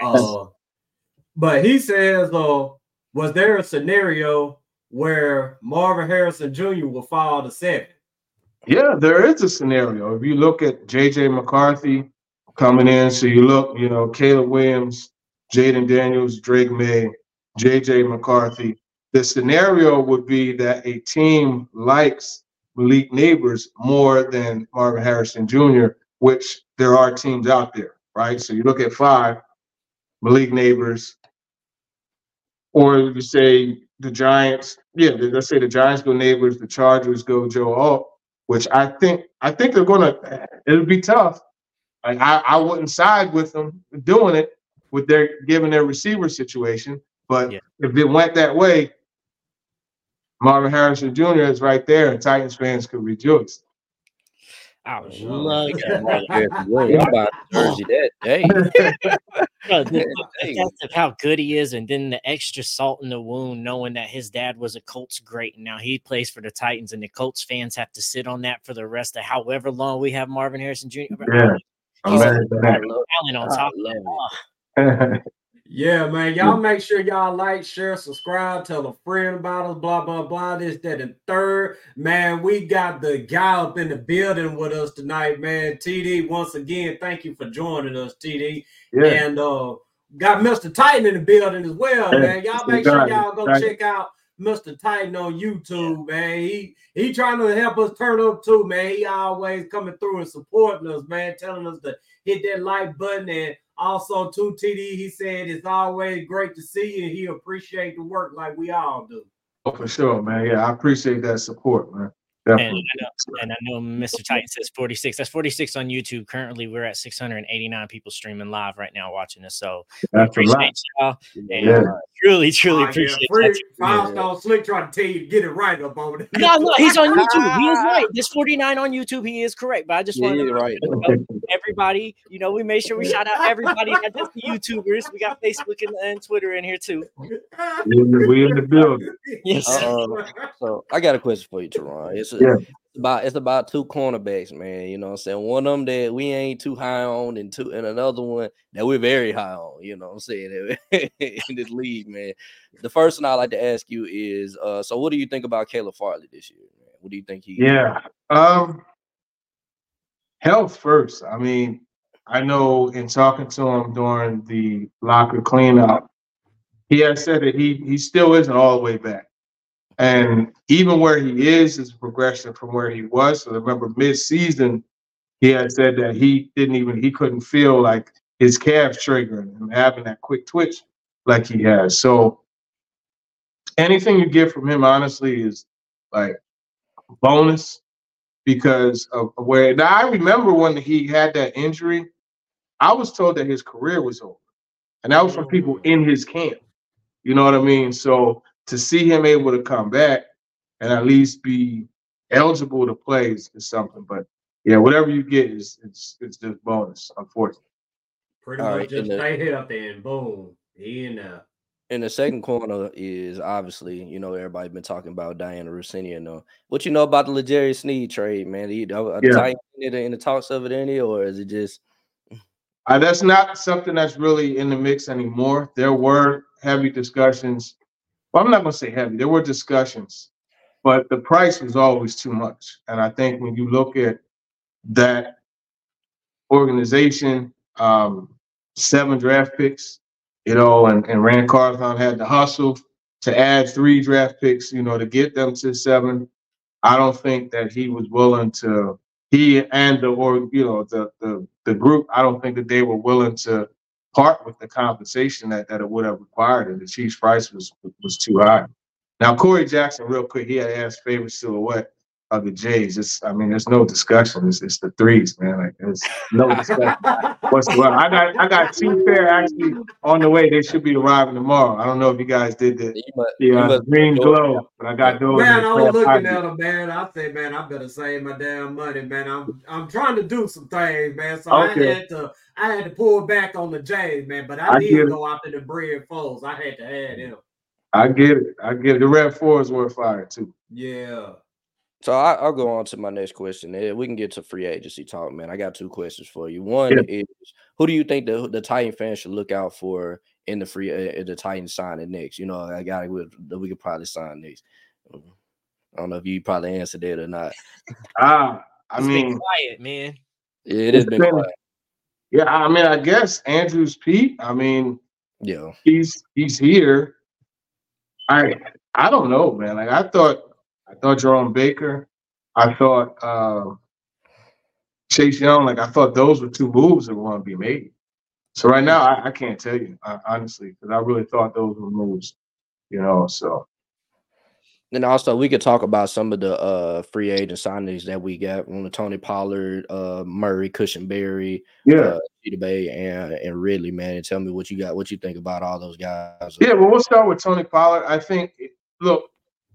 But he says, was there a scenario where Marvin Harrison Jr. will fall to 7? Yeah, there is a scenario. If you look at J.J. McCarthy coming in, so you look, Caleb Williams, Jaden Daniels, Drake May, J.J. McCarthy. The scenario would be that a team likes Malik Neighbors more than Marvin Harrison Jr., which there are teams out there, right? So you look at 5, Malik Neighbors, or you say the Giants, let's say the Giants go Neighbors, the Chargers go Joe Alt, which I think they're it'll be tough. Like, I wouldn't side with them doing it with given their receiver situation, but if it went that way, Marvin Harrison Jr. is right there, and Titans fans could rejoice. I would love that jersey that day. That's how good he is, and then the extra salt in the wound, knowing that his dad was a Colts great, and now he plays for the Titans, and the Colts fans have to sit on that for the rest of however long we have Marvin Harrison Jr. He's talent on top of that. Yeah, man. Y'all make sure y'all like, share, subscribe, tell a friend about us, blah, blah, blah, this, that, and third. Man, we got the guy up in the building with us tonight, man. TD, once again, thank you for joining us, TD. Yeah. And got Mr. Titan in the building as well, man. Y'all make sure y'all go check out Mr. Titan on YouTube, man. He trying to help us turn up too, man. He always coming through and supporting us, man, telling us to hit that like button. And also, too, TD, he said it's always great to see you. He appreciate the work like we all do. Oh, for sure, man. Yeah, I appreciate that support, man. And I know Mr. Titan says 46. That's 46 on YouTube. Currently, we're at 689 people streaming live right now watching us. So we appreciate y'all. And truly appreciate it. Five-star Slick trying to tell you to get it right up over there. No, he's on YouTube. He is right. There's 49 on YouTube. He is correct. But I just want to everybody, we made sure we shout out everybody, not just the YouTubers. We got Facebook and Twitter in here too. We in the building. Yes. So I got a question for you, Teron. It's about two cornerbacks, man. You know what I'm saying? One of them that we ain't too high on, and another one that we're very high on, you know what I'm saying, in this league, man. The first one I'd like to ask you is, so what do you think about Caleb Farley this year, man? What do you think he health first. I mean, I know in talking to him during the locker cleanup, he has said that he still isn't all the way back. And even where he is a progression from where he was. So remember, mid-season, he had said that he couldn't feel like his calf triggering and having that quick twitch like he has. So anything you get from him, honestly, is like a bonus because of where. Now, I remember when he had that injury, I was told that his career was over. And that was from people in his camp. You know what I mean? So to see him able to come back and at least be eligible to play is something. But yeah, whatever you get is just bonus, unfortunately. Pretty much just stay healthy and boom, he in there. In the second corner is obviously, everybody been talking about Diana Rossini. What you know about the L'Jarius Sneed trade, man? Are the Titans in the talks of it any, or is it just? That's not something that's really in the mix anymore. There were heavy discussions. Well, I'm not going to say heavy. There were discussions, but the price was always too much. And I think when you look at that organization, 7 draft picks, and Rand Carthon had the hustle to add 3 draft picks, to get them to 7. I don't think that he was willing to. He and the group, I don't think that they were willing to part with the compensation that it would have required, and the Chiefs' price was too high. Now, Corey Jackson, real quick, he had asked favorite silhouette of the Jays. There's no discussion. It's the 3s, man. Like, there's no discussion whatsoever. I got 2 pair actually on the way. They should be arriving tomorrow. I don't know if you guys did the green glow, but I got those. Man, I was looking at them, man. I said, man, I better save my damn money, man. I'm trying to do some things, man. So I had to pull back on the Jays, man. But I did go after the Bread Foes. I had to add him. I get it. The Red 4s were fire too. Yeah. So I'll go on to my next question. We can get to free agency talk, man. I got 2 questions for you. One is, who do you think the Titan fans should look out for in the Titans signing next? We could probably sign next. I don't know if you probably answered that or not. It's been quiet, man. It has been quiet. Yeah, I guess Andrews Pete. Yeah, he's here. I don't know, man. Like I thought Jerome Baker. I thought Chase Young. Like I thought those were 2 moves that were going to be made. So right now, I can't tell you honestly because I really thought those were moves. So. And also, we could talk about some of the free agent signings that we got on the Tony Pollard, Murray, Cushenberry, Cheetah Bay, and Ridley, man. And tell me what you think about all those guys. Yeah, well, we'll start with Tony Pollard. I think, look,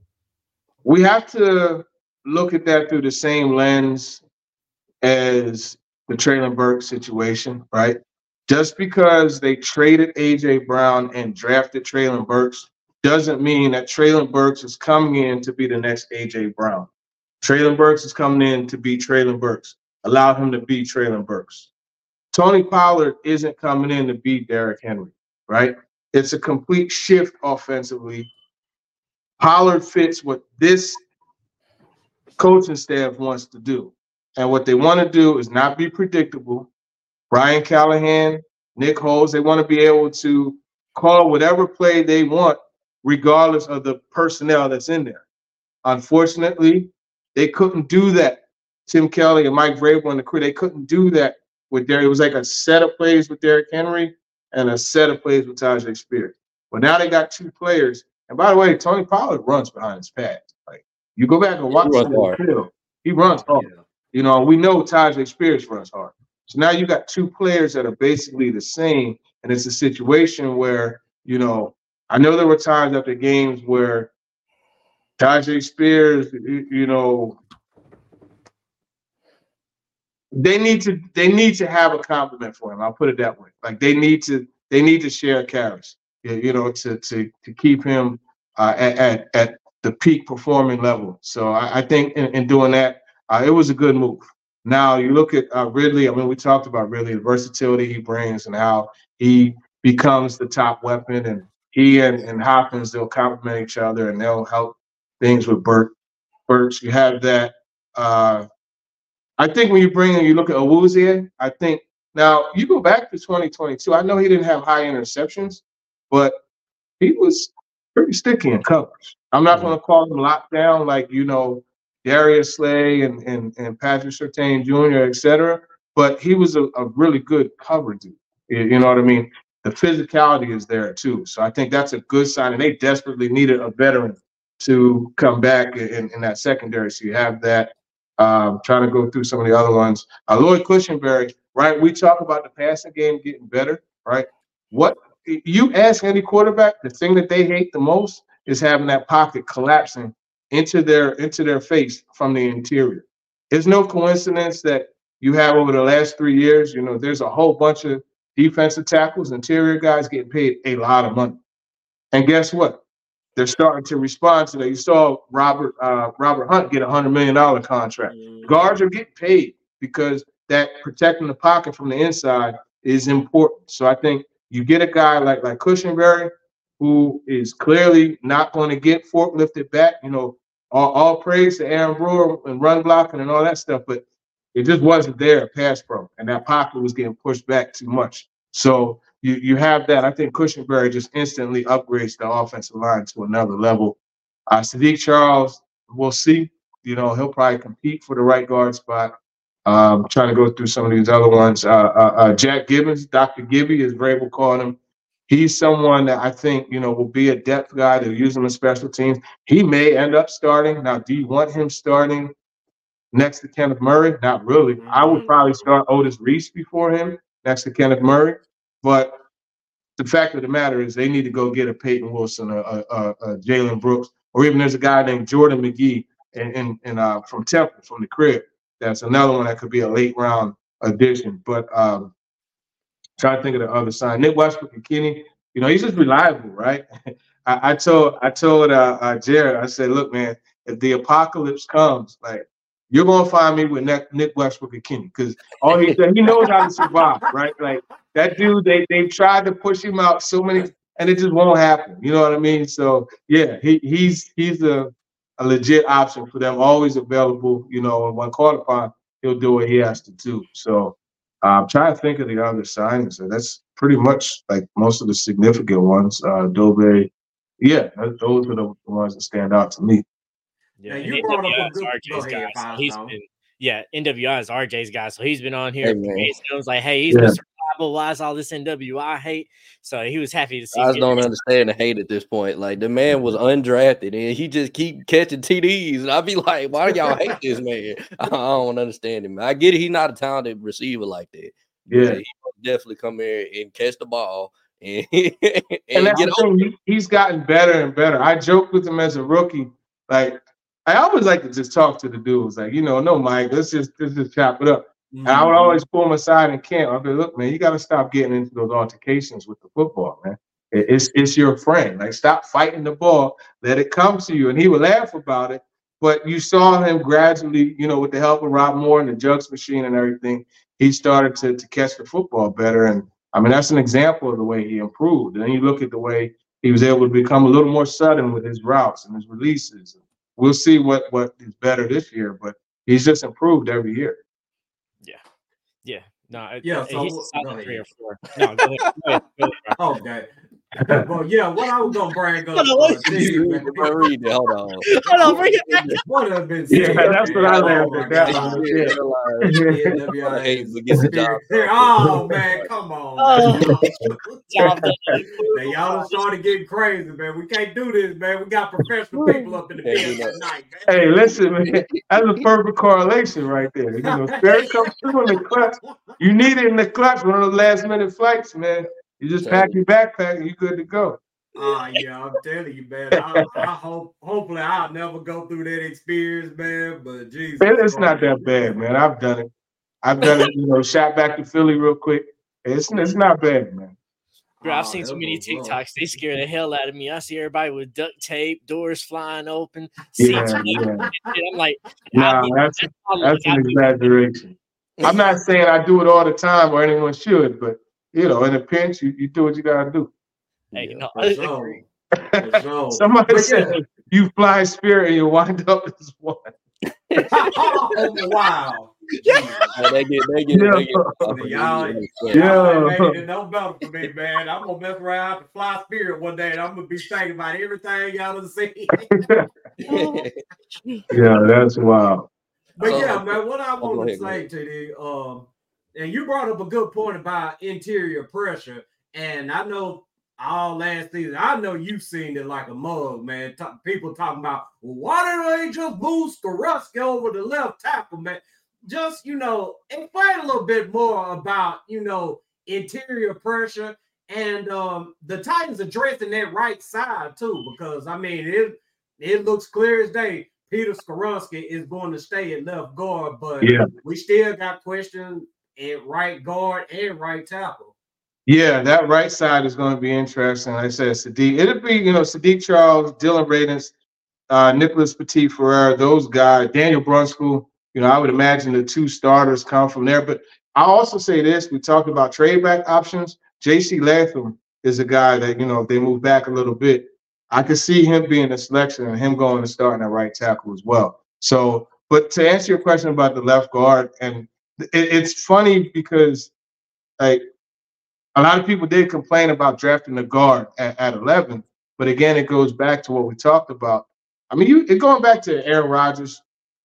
we have to look at that through the same lens as the Traylon Burks situation, right? Just because they traded A.J. Brown and drafted Traylon Burks doesn't mean that Traylon Burks is coming in to be the next A.J. Brown. Traylon Burks is coming in to be Traylon Burks. Allow him to be Traylon Burks. Tony Pollard isn't coming in to be Derrick Henry, right? It's a complete shift offensively. Pollard fits what this coaching staff wants to do. And what they want to do is not be predictable. Brian Callahan, Nick Holes, they want to be able to call whatever play they want regardless of the personnel that's in there. Unfortunately, they couldn't do that. Tim Kelly and Mike Vrabel and the crew, they couldn't do that with Derrick. It was like a set of plays with Derrick Henry and a set of plays with Tyjae Spears. But now they got two players. And by the way, Tony Pollard runs behind his pads. Like, you go back and watch him in the field, he runs hard. Yeah. You know, we know Tyjae Spears runs hard. So now you got two players that are basically the same, and it's a situation where, you know, I know there were times after games where Tyjae Spears, you know, they need to have a compliment for him. I'll put it that way. Like they need to share carries, you know, to keep him at the peak performing level. So I think in doing that, it was a good move. Now you look at Ridley. I mean, we talked about Ridley, the versatility he brings, and how he becomes the top weapon. And he and Hopkins, they'll complement each other, and they'll help things with Burks. You have that. I think when you look at Awuzie, I think now you go back to 2022. I know he didn't have high interceptions, but he was pretty sticky in coverage. I'm not going to call him locked down like, you know, Darius Slay and Patrick Surtain Jr., et cetera, but he was a really good cover dude. You know what I mean? The physicality is there too. So I think that's a good sign, and they desperately needed a veteran to come back in that secondary. So you have that. Trying to go through some of the other ones. Lloyd Cushenberry, right? We talk about the passing game getting better, right? What you ask any quarterback, the thing that they hate the most is having that pocket collapsing into their face from the interior. It's no coincidence that you have over the last 3 years, you know, there's a whole bunch of defensive tackles, interior guys getting paid a lot of money. And guess what? They're starting to respond to that. You saw Robert Hunt get a $100 million contract. Guards are getting paid because that protecting the pocket from the inside is important. So I think you get a guy like Cushenberry, who is clearly not going to get forklifted back. You know, all praise to Aaron Brewer and run blocking and all that stuff, but it just wasn't there at pass pro, and that pocket was getting pushed back too much. So you have that. I think Cushenberry just instantly upgrades the offensive line to another level. Sadiq Charles, we'll see. You know, he'll probably compete for the right guard spot. Trying to go through some of these other ones. Jack Gibbons, Dr. Gibby, as Vrabel called him. He's someone that I think, you know, will be a depth guy. They'll use him in special teams. He may end up starting. Now, do you want him starting next to Kenneth Murray? Not really. I would probably start Otis Reese before him next to Kenneth Murray. But the fact of the matter is they need to go get a Peyton Wilson, a Jalen Brooks, or even there's a guy named Jordan McGee from Temple, from the crib. That's another one that could be a late round addition. But trying to think of the other side. Nick Westbrook and Kenny, you know, he's just reliable, right? I told Jared, I said, look, man, if the apocalypse comes, like, you're gonna find me with Nick Westbrook and Kenny, because all he said, he knows how to survive, right? Like that dude, they've tried to push him out so many, and it just won't happen. You know what I mean? So yeah, he's a legit option for them, always available. You know, and when called upon, he'll do what he has to do. So I'm trying to think of the other signings. So that's pretty much like most of the significant ones. Dove, yeah, those are the ones that stand out to me. Yeah, you brought up a good RJ's guy. So he's been, NWI is RJ's guy, so he's been on here. Hey, I was like, hey, he's Mr. Reliable. Why is all this NWI hate? So he was happy to see. I don't understand the hate at this point. Like, the man was undrafted and he just keep catching TDs, and I'd be like, why do y'all hate this man? I don't understand him. I get it. He's not a talented receiver like that. Yeah, he definitely come here and catch the ball. And that's the thing. He's gotten better and better. I joked with him as a rookie, like, I always like to just talk to the dudes, like, you know, no, Mike, let's just chop it up. Mm-hmm. And I would always pull him aside in camp. I'd be, look, man, you got to stop getting into those altercations with the football, man. It's your friend. Like, stop fighting the ball. Let it come to you. And he would laugh about it. But you saw him gradually, you know, with the help of Rob Moore and the jugs machine and everything, he started to catch the football better. And, I mean, that's an example of the way he improved. And then you look at the way he was able to become a little more sudden with his routes and his releases. We'll see what is better this year, but he's just improved every year. Yeah. No, yeah. So he's a solid 3 or 4. No, go ahead. Okay. Well, yeah, what I was gonna bring up. Hold on, Read it. Hold on. Hold on, bring it back. What have been Yeah, said, that's what I man. laughed at that one. Yeah. Hey, but get the job. Oh man, come on. Job done. Now, y'all done started getting crazy, man. We can't do this, man. We got professional people up in the building tonight, man. Hey, listen, man. That's a perfect correlation right there. You know, spirit comes through in the clutch. You need it in the clutch. One of those last minute flights, man. You just pack your backpack and you're good to go. Yeah, I'm telling you, man. I hopefully I'll never go through that experience, man. But Jesus, It's not that bad, man. I've done it. You know, shot back to Philly real quick. It's not bad, man. Bro, I've seen too many TikToks. They scare the hell out of me. I see everybody with duct tape, doors flying open. Yeah. I'm like, nah, that's an exaggeration. I'm not saying I do it all the time or anyone should, but you know, in a pinch, you do what you gotta do. Hey, no, for sure. Somebody said you fly Spirit and you wind up as one. Oh, wow. They get. Y'all ain't making it no better for me, man. I'm gonna mess around to fly Spirit one day, and I'm gonna be thinking about everything y'all done seen. Yeah, that's wild. But yeah, man, what I want to say to the and you brought up a good point about interior pressure, and I know all last season, I know you've seen it like a mug, man. People talking about, well, why did they just move Skoruski over the left tackle, man? Just, explain a little bit more about, interior pressure and the Titans addressing that right side too, because I mean it looks clear as day. Peter Skoruski is going to stay at left guard, but we still got questions at right guard and right tackle. Yeah, that right side is going to be interesting. Like I said, Sadiq. It'll be, Sadiq Charles, Dylan Radins, Nicholas Petit-Ferrer, those guys, Daniel Brunskill. I would imagine the two starters come from there. But I'll also say this. We talked about trade back options. J.C. Latham is a guy that, if they move back a little bit, I could see him being a selection and him going to start in at right tackle as well. So, but to answer your question about the left guard, and it's funny because, like, a lot of people did complain about drafting the guard at 11, but again, it goes back to what we talked about. I mean, going back to Aaron Rodgers,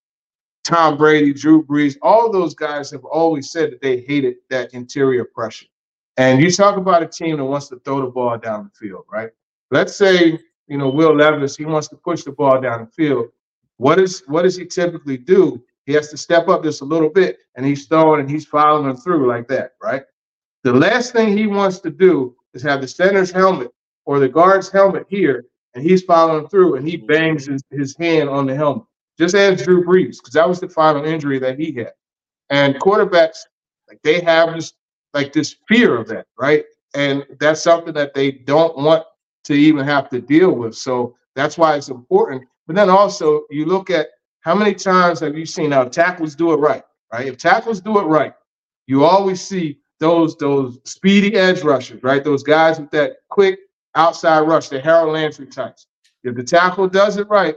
Tom Brady, Drew Brees, all those guys have always said that they hated that interior pressure. And you talk about a team that wants to throw the ball down the field, right? Let's say, Will Levis, he wants to push the ball down the field. What does he typically do? He has to step up just a little bit, and he's throwing and he's following through like that, right? The last thing he wants to do is have the center's helmet or the guard's helmet here, and he's following through, and he bangs his hand on the helmet, just as Drew Brees, because that was the final injury that he had. And quarterbacks, they have this fear of that, right? And that's something that they don't want to even have to deal with. So that's why it's important. But then also, you look at how many times have you seen now tackles do it right? If tackles do it right, you always see those speedy edge rushers, right? Those guys with that quick outside rush, the Harold Landry types. If the tackle does it right,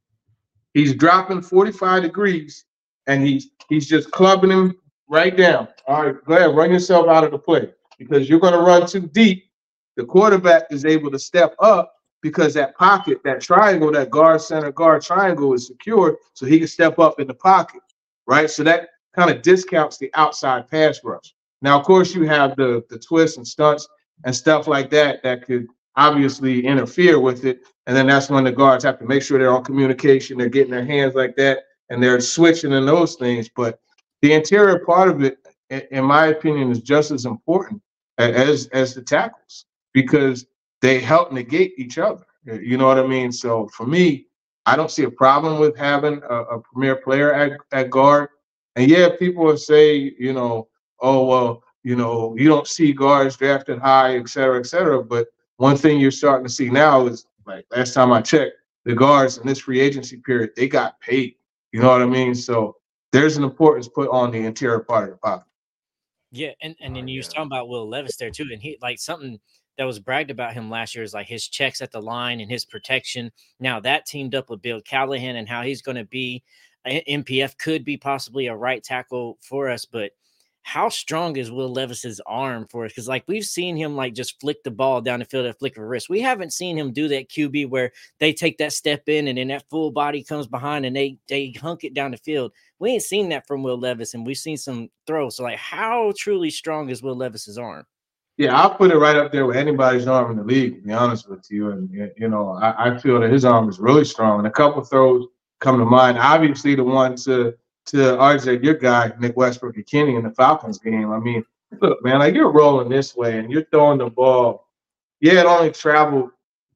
he's dropping 45 degrees and he's just clubbing him right down. All right, go ahead, run yourself out of the play because you're going to run too deep. The quarterback is able to step up because that pocket, that triangle, that guard center guard triangle is secured, so he can step up in the pocket, right? So that kind of discounts the outside pass rush. Now, of course, you have the twists and stunts and stuff like that could obviously interfere with it. And then that's when the guards have to make sure they're on communication, they're getting their hands like that, and they're switching and those things. But the interior part of it, in my opinion, is just as important as the tackles because they help negate each other. You know what I mean? So for me, I don't see a problem with having a premier player at guard. And yeah, people will say, oh, well, you don't see guards drafted high, et cetera, but one thing you're starting to see now is, like last time I checked, the guards in this free agency period, they got paid. You know what I mean? So there's an importance put on the interior part of the pocket. Yeah, and then you was talking about Will Levis there too, and he something that was bragged about him last year is like his checks at the line and his protection. Now that teamed up with Bill Callahan and how he's going to be. MPF could be possibly a right tackle for us, but how strong is Will Levis's arm for us? Because like we've seen him like just flick the ball down the field at a flick of a wrist. We haven't seen him do that QB where they take that step in and then that full body comes behind and they hunk it down the field. We ain't seen that from Will Levis, and we've seen some throws. So like, how truly strong is Will Levis's arm? Yeah, I'll put it right up there with anybody's arm in the league, to be honest with you. And, you know, I feel that his arm is really strong. And a couple throws come to mind. Obviously, the one to RJ, your guy, Nick Westbrook and Kenny in the Falcons game. I mean, look, man, like you're rolling this way and you're throwing the ball. Yeah, it only traveled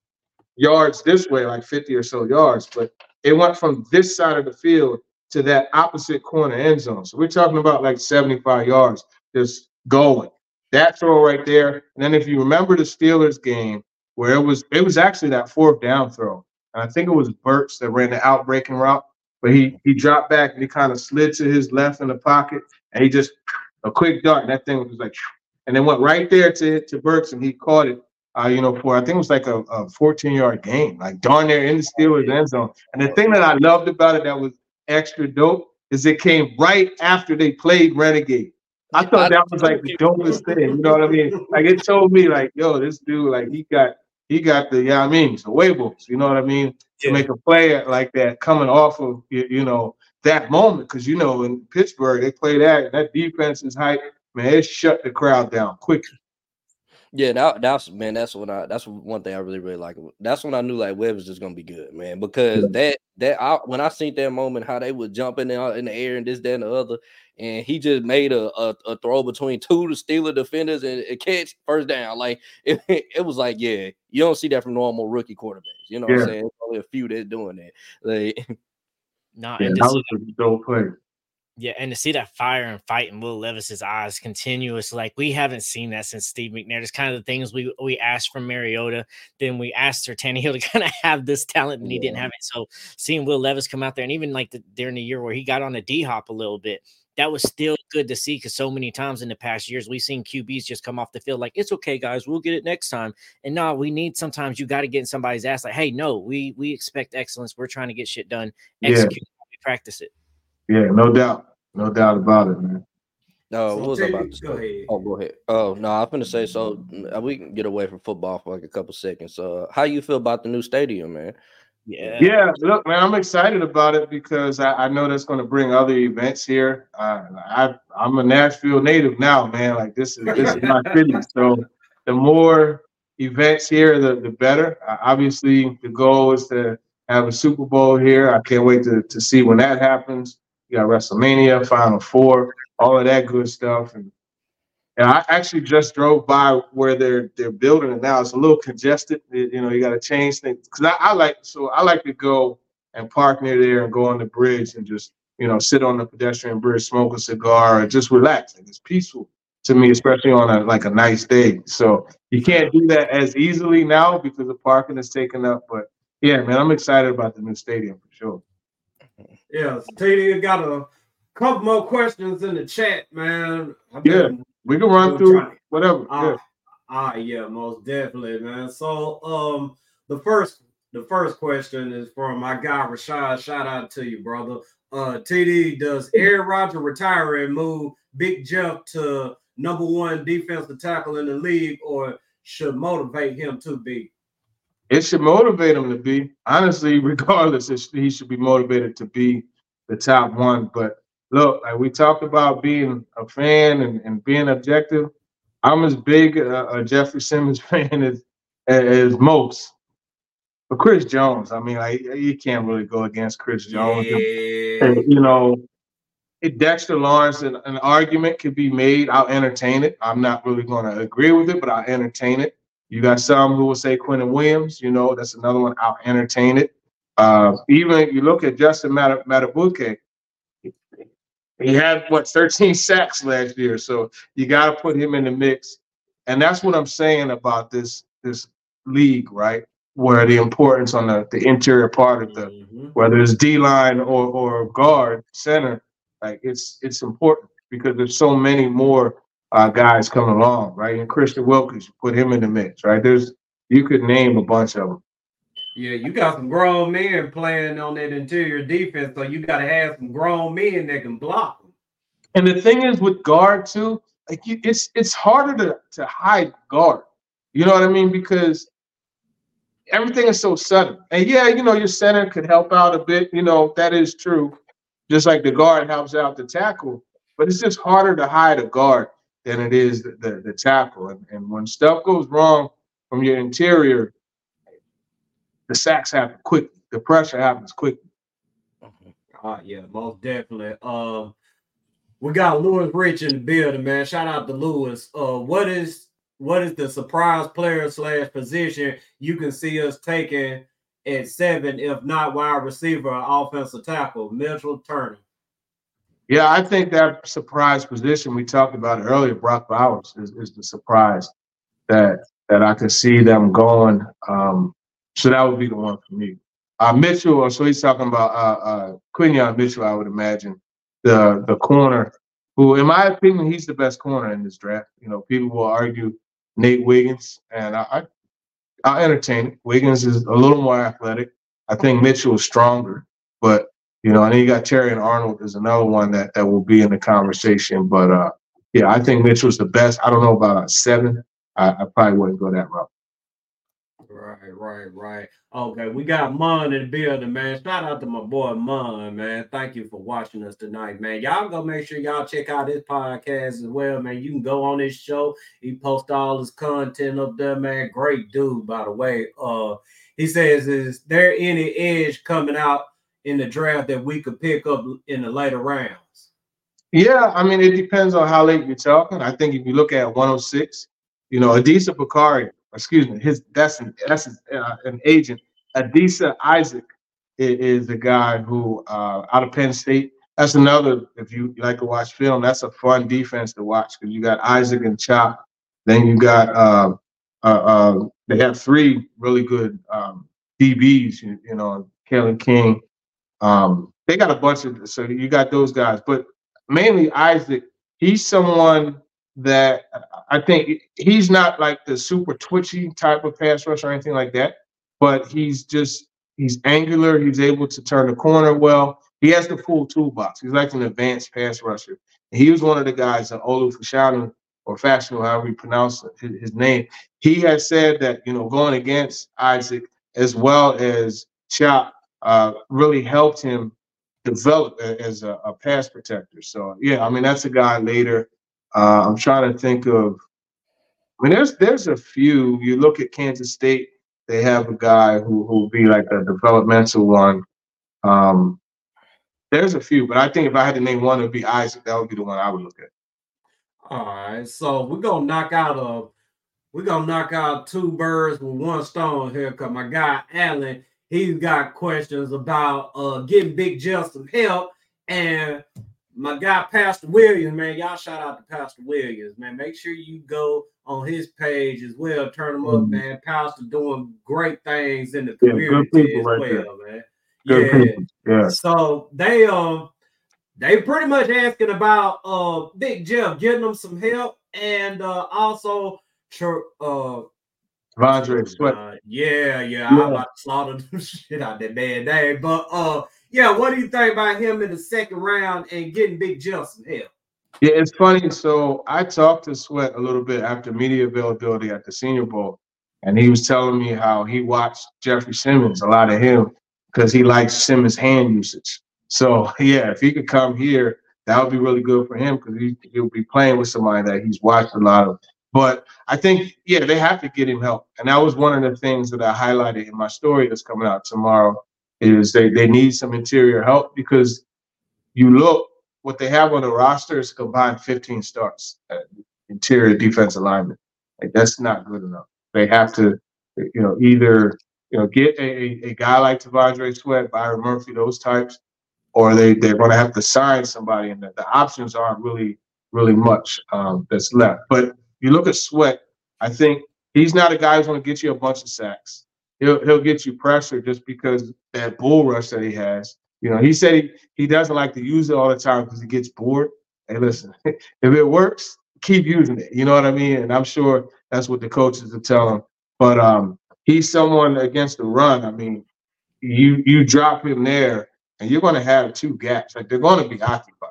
yards this way, like 50 or so yards, but it went from this side of the field to that opposite corner end zone. So we're talking about like 75 yards just going. That throw right there. And then if you remember the Steelers game where it was actually that fourth down throw. And I think it was Burks that ran the out-breaking route. But he dropped back and he kind of slid to his left in the pocket, and he just a quick dart. And that thing was like, and then went right there to Burks, and he caught it. For I think it was like a 14-yard gain, like darn near in the Steelers end zone. And the thing that I loved about it that was extra dope is it came right after they played Renegade. I thought that was like the dopest thing. You know what I mean? Like it told me, like, yo, this dude, like he got the, yeah, I mean, the waivers. You know what I mean? To make a play like that coming off of, you know, that moment. Because, you know, in Pittsburgh, they play that defense is hype. Man, it shut the crowd down quickly. Yeah, that's one thing I really, really like. That's when I knew like Webb was just gonna be good, man. Because when I seen that moment, how they would jump in the air and this, that, and the other, and he just made a throw between two Steeler defenders and a catch first down. Like it was like, yeah, you don't see that from normal rookie quarterbacks. You know what I'm saying? There's only a few that's doing that. Like, that was a dope play. Yeah, and to see that fire and fight in Will Levis's eyes continuous, like we haven't seen that since Steve McNair. It's kind of the things we asked from Mariota. Then we asked for Tannehill to kind of have this talent, and he didn't have it. So seeing Will Levis come out there, and even like during the year where he got on the D-hop a little bit, that was still good to see, because so many times in the past years we've seen QBs just come off the field like, it's okay, guys, we'll get it next time. And no, we need, sometimes you got to get in somebody's ass like, hey, no, we expect excellence. We're trying to get shit done. Execute, we practice it. Yeah, no doubt. No doubt about it, man. No, what was I about to say? Oh, go ahead. Oh, no, I'm going to say, so we can get away from football for like a couple seconds. How you feel about the new stadium, man? Yeah, look, man, I'm excited about it because I know that's going to bring other events here. I'm a Nashville native now, man. Like this is my city. So the more events here, the better. Obviously, the goal is to have a Super Bowl here. I can't wait to see when that happens. You got WrestleMania, Final Four, all of that good stuff. And I actually just drove by where they're building it now. It's a little congested. You know, you got to change things. Because I like to go and park near there and go on the bridge and just, you know, sit on the pedestrian bridge, smoke a cigar, or just relax. Like, it's peaceful to me, especially on a nice day. So you can't do that as easily now because the parking is taken up. But yeah, man, I'm excited about the new stadium for sure. Yeah, TD got a couple more questions in the chat, man. We can run through whatever. Yeah, most definitely, man. So, the first question is from my guy Rashad. Shout out to you, brother. TD, does Aaron Rodgers retire and move Big Jeff to number one defensive tackle in the league, or should motivate him to be? It should motivate him to be. Honestly, regardless, he should be motivated to be the top one. But look, like we talked about being a fan and being objective. I'm as big a Jeffrey Simmons fan as most. But Chris Jones, I mean, like, you can't really go against Chris Jones. And, you know, Dexter Lawrence, an argument could be made. I'll entertain it. I'm not really going to agree with it, but I'll entertain it. You got some who will say Quentin Williams, you know, that's another one. I'll entertain it. Even you look at Justin Matabuke, he had 13 sacks last year, so you got to put him in the mix. And that's what I'm saying about this league, right? Where the importance on the interior part of whether it's D-line or guard, center, like it's important because there's so many more guys coming along, right? And Christian Wilkins, you put him in the mix, right? You could name a bunch of them. Yeah, you got some grown men playing on that interior defense, so you got to have some grown men that can block them. And the thing is with guard too, like it's harder to hide guard. You know what I mean? Because everything is so sudden. And yeah, your center could help out a bit. That is true. Just like the guard helps out the tackle, but it's just harder to hide a guard than it is the tackle. And when stuff goes wrong from your interior, the sacks happen quickly. The pressure happens quickly. Yeah, most definitely. We got Lewis Rich in the building, man. Shout out to Lewis. What is the surprise player / position you can see us taking at 7, if not wide receiver or offensive tackle? Mitchell Turner. Yeah, I think that surprise position we talked about earlier, Brock Bowers, is the surprise that I could see them going. So that would be the one for me. Mitchell, so he's talking about Quinyon Mitchell, I would imagine, the corner, who, in my opinion, he's the best corner in this draft. People will argue Nate Wiggins, and I'll entertain it. Wiggins is a little more athletic. I think Mitchell is stronger, but and then you got Terry and Arnold is another one that will be in the conversation. But yeah, I think Mitchell's the best. I don't know about a 7. I probably wouldn't go that route. Right. Okay, we got Mon in the building, man. Shout out to my boy Mon, man. Thank you for watching us tonight, man. Y'all go make sure y'all check out his podcast as well, man. You can go on his show. He posts all his content up there, man. Great dude, by the way. He says, is there any edge coming out in the draft that we could pick up in the later rounds? Yeah, I mean, it depends on how late you're talking. I think if you look at 106, Adisa Bakari, that's an agent. Adisa Isaac is the guy who out of Penn State. That's another, if you like to watch film, that's a fun defense to watch because you got Isaac and Chop. Then you got they have 3 really good DBs, Kellen King. They got a bunch of, so you got those guys, but mainly Isaac, he's someone that I think he's not like the super twitchy type of pass rush or anything like that, but he's angular. He's able to turn the corner well. He has the full toolbox. He's like an advanced pass rusher. And he was one of the guys that Olu Fashanu, or Fashanu, however you pronounce his name. He has said that, going against Isaac as well as Chop really helped him develop as a pass protector. So, yeah, I mean, that's a guy later. I'm trying to think of, there's a few. You look at Kansas State, they have a guy who will be like a developmental one. There's a few, but I think if I had to name one, it would be Isaac. That would be the one I would look at. All right, so we're gonna knock out 2 birds with 1 stone here, because my guy Allen, he's got questions about getting Big Jeff some help, and my guy Pastor Williams, man, y'all shout out to Pastor Williams, man. Make sure you go on his page as well. Turn him up, man. Pastor doing great things in the community as well, man. Yeah. So they pretty much asking about Big Jeff getting them some help, and also Vondre Sweat. I'm about to slaughter the shit out that man name, but yeah, what do you think about him in the 2nd round and getting Big Jeff some help? Yeah, it's funny. So I talked to Sweat a little bit after media availability at the Senior Bowl, and he was telling me how he watched Jeffrey Simmons, a lot of him, because he likes Simmons' hand usage. So, yeah, if he could come here, that would be really good for him because he'll be playing with somebody that he's watched a lot of. But I think, yeah, they have to get him help. And that was one of the things that I highlighted in my story that's coming out tomorrow, is they need some interior help, because you look, what they have on the roster is combined 15 starts at interior defensive lineman. Like, that's not good enough. They have to, either, get a guy like T'Vondre Sweat, Byron Murphy, those types, or they're going to have to sign somebody, and the options aren't really much that's left. But you look at Sweat, I think he's not a guy who's going to get you a bunch of sacks. He'll get you pressure just because that bull rush that he has. He said he doesn't like to use it all the time because he gets bored. Hey, listen, if it works, keep using it. You know what I mean? And I'm sure that's what the coaches will tell him. But he's someone against the run. I mean, you drop him there, and you're going to have 2 gaps. Like, they're going to be occupied.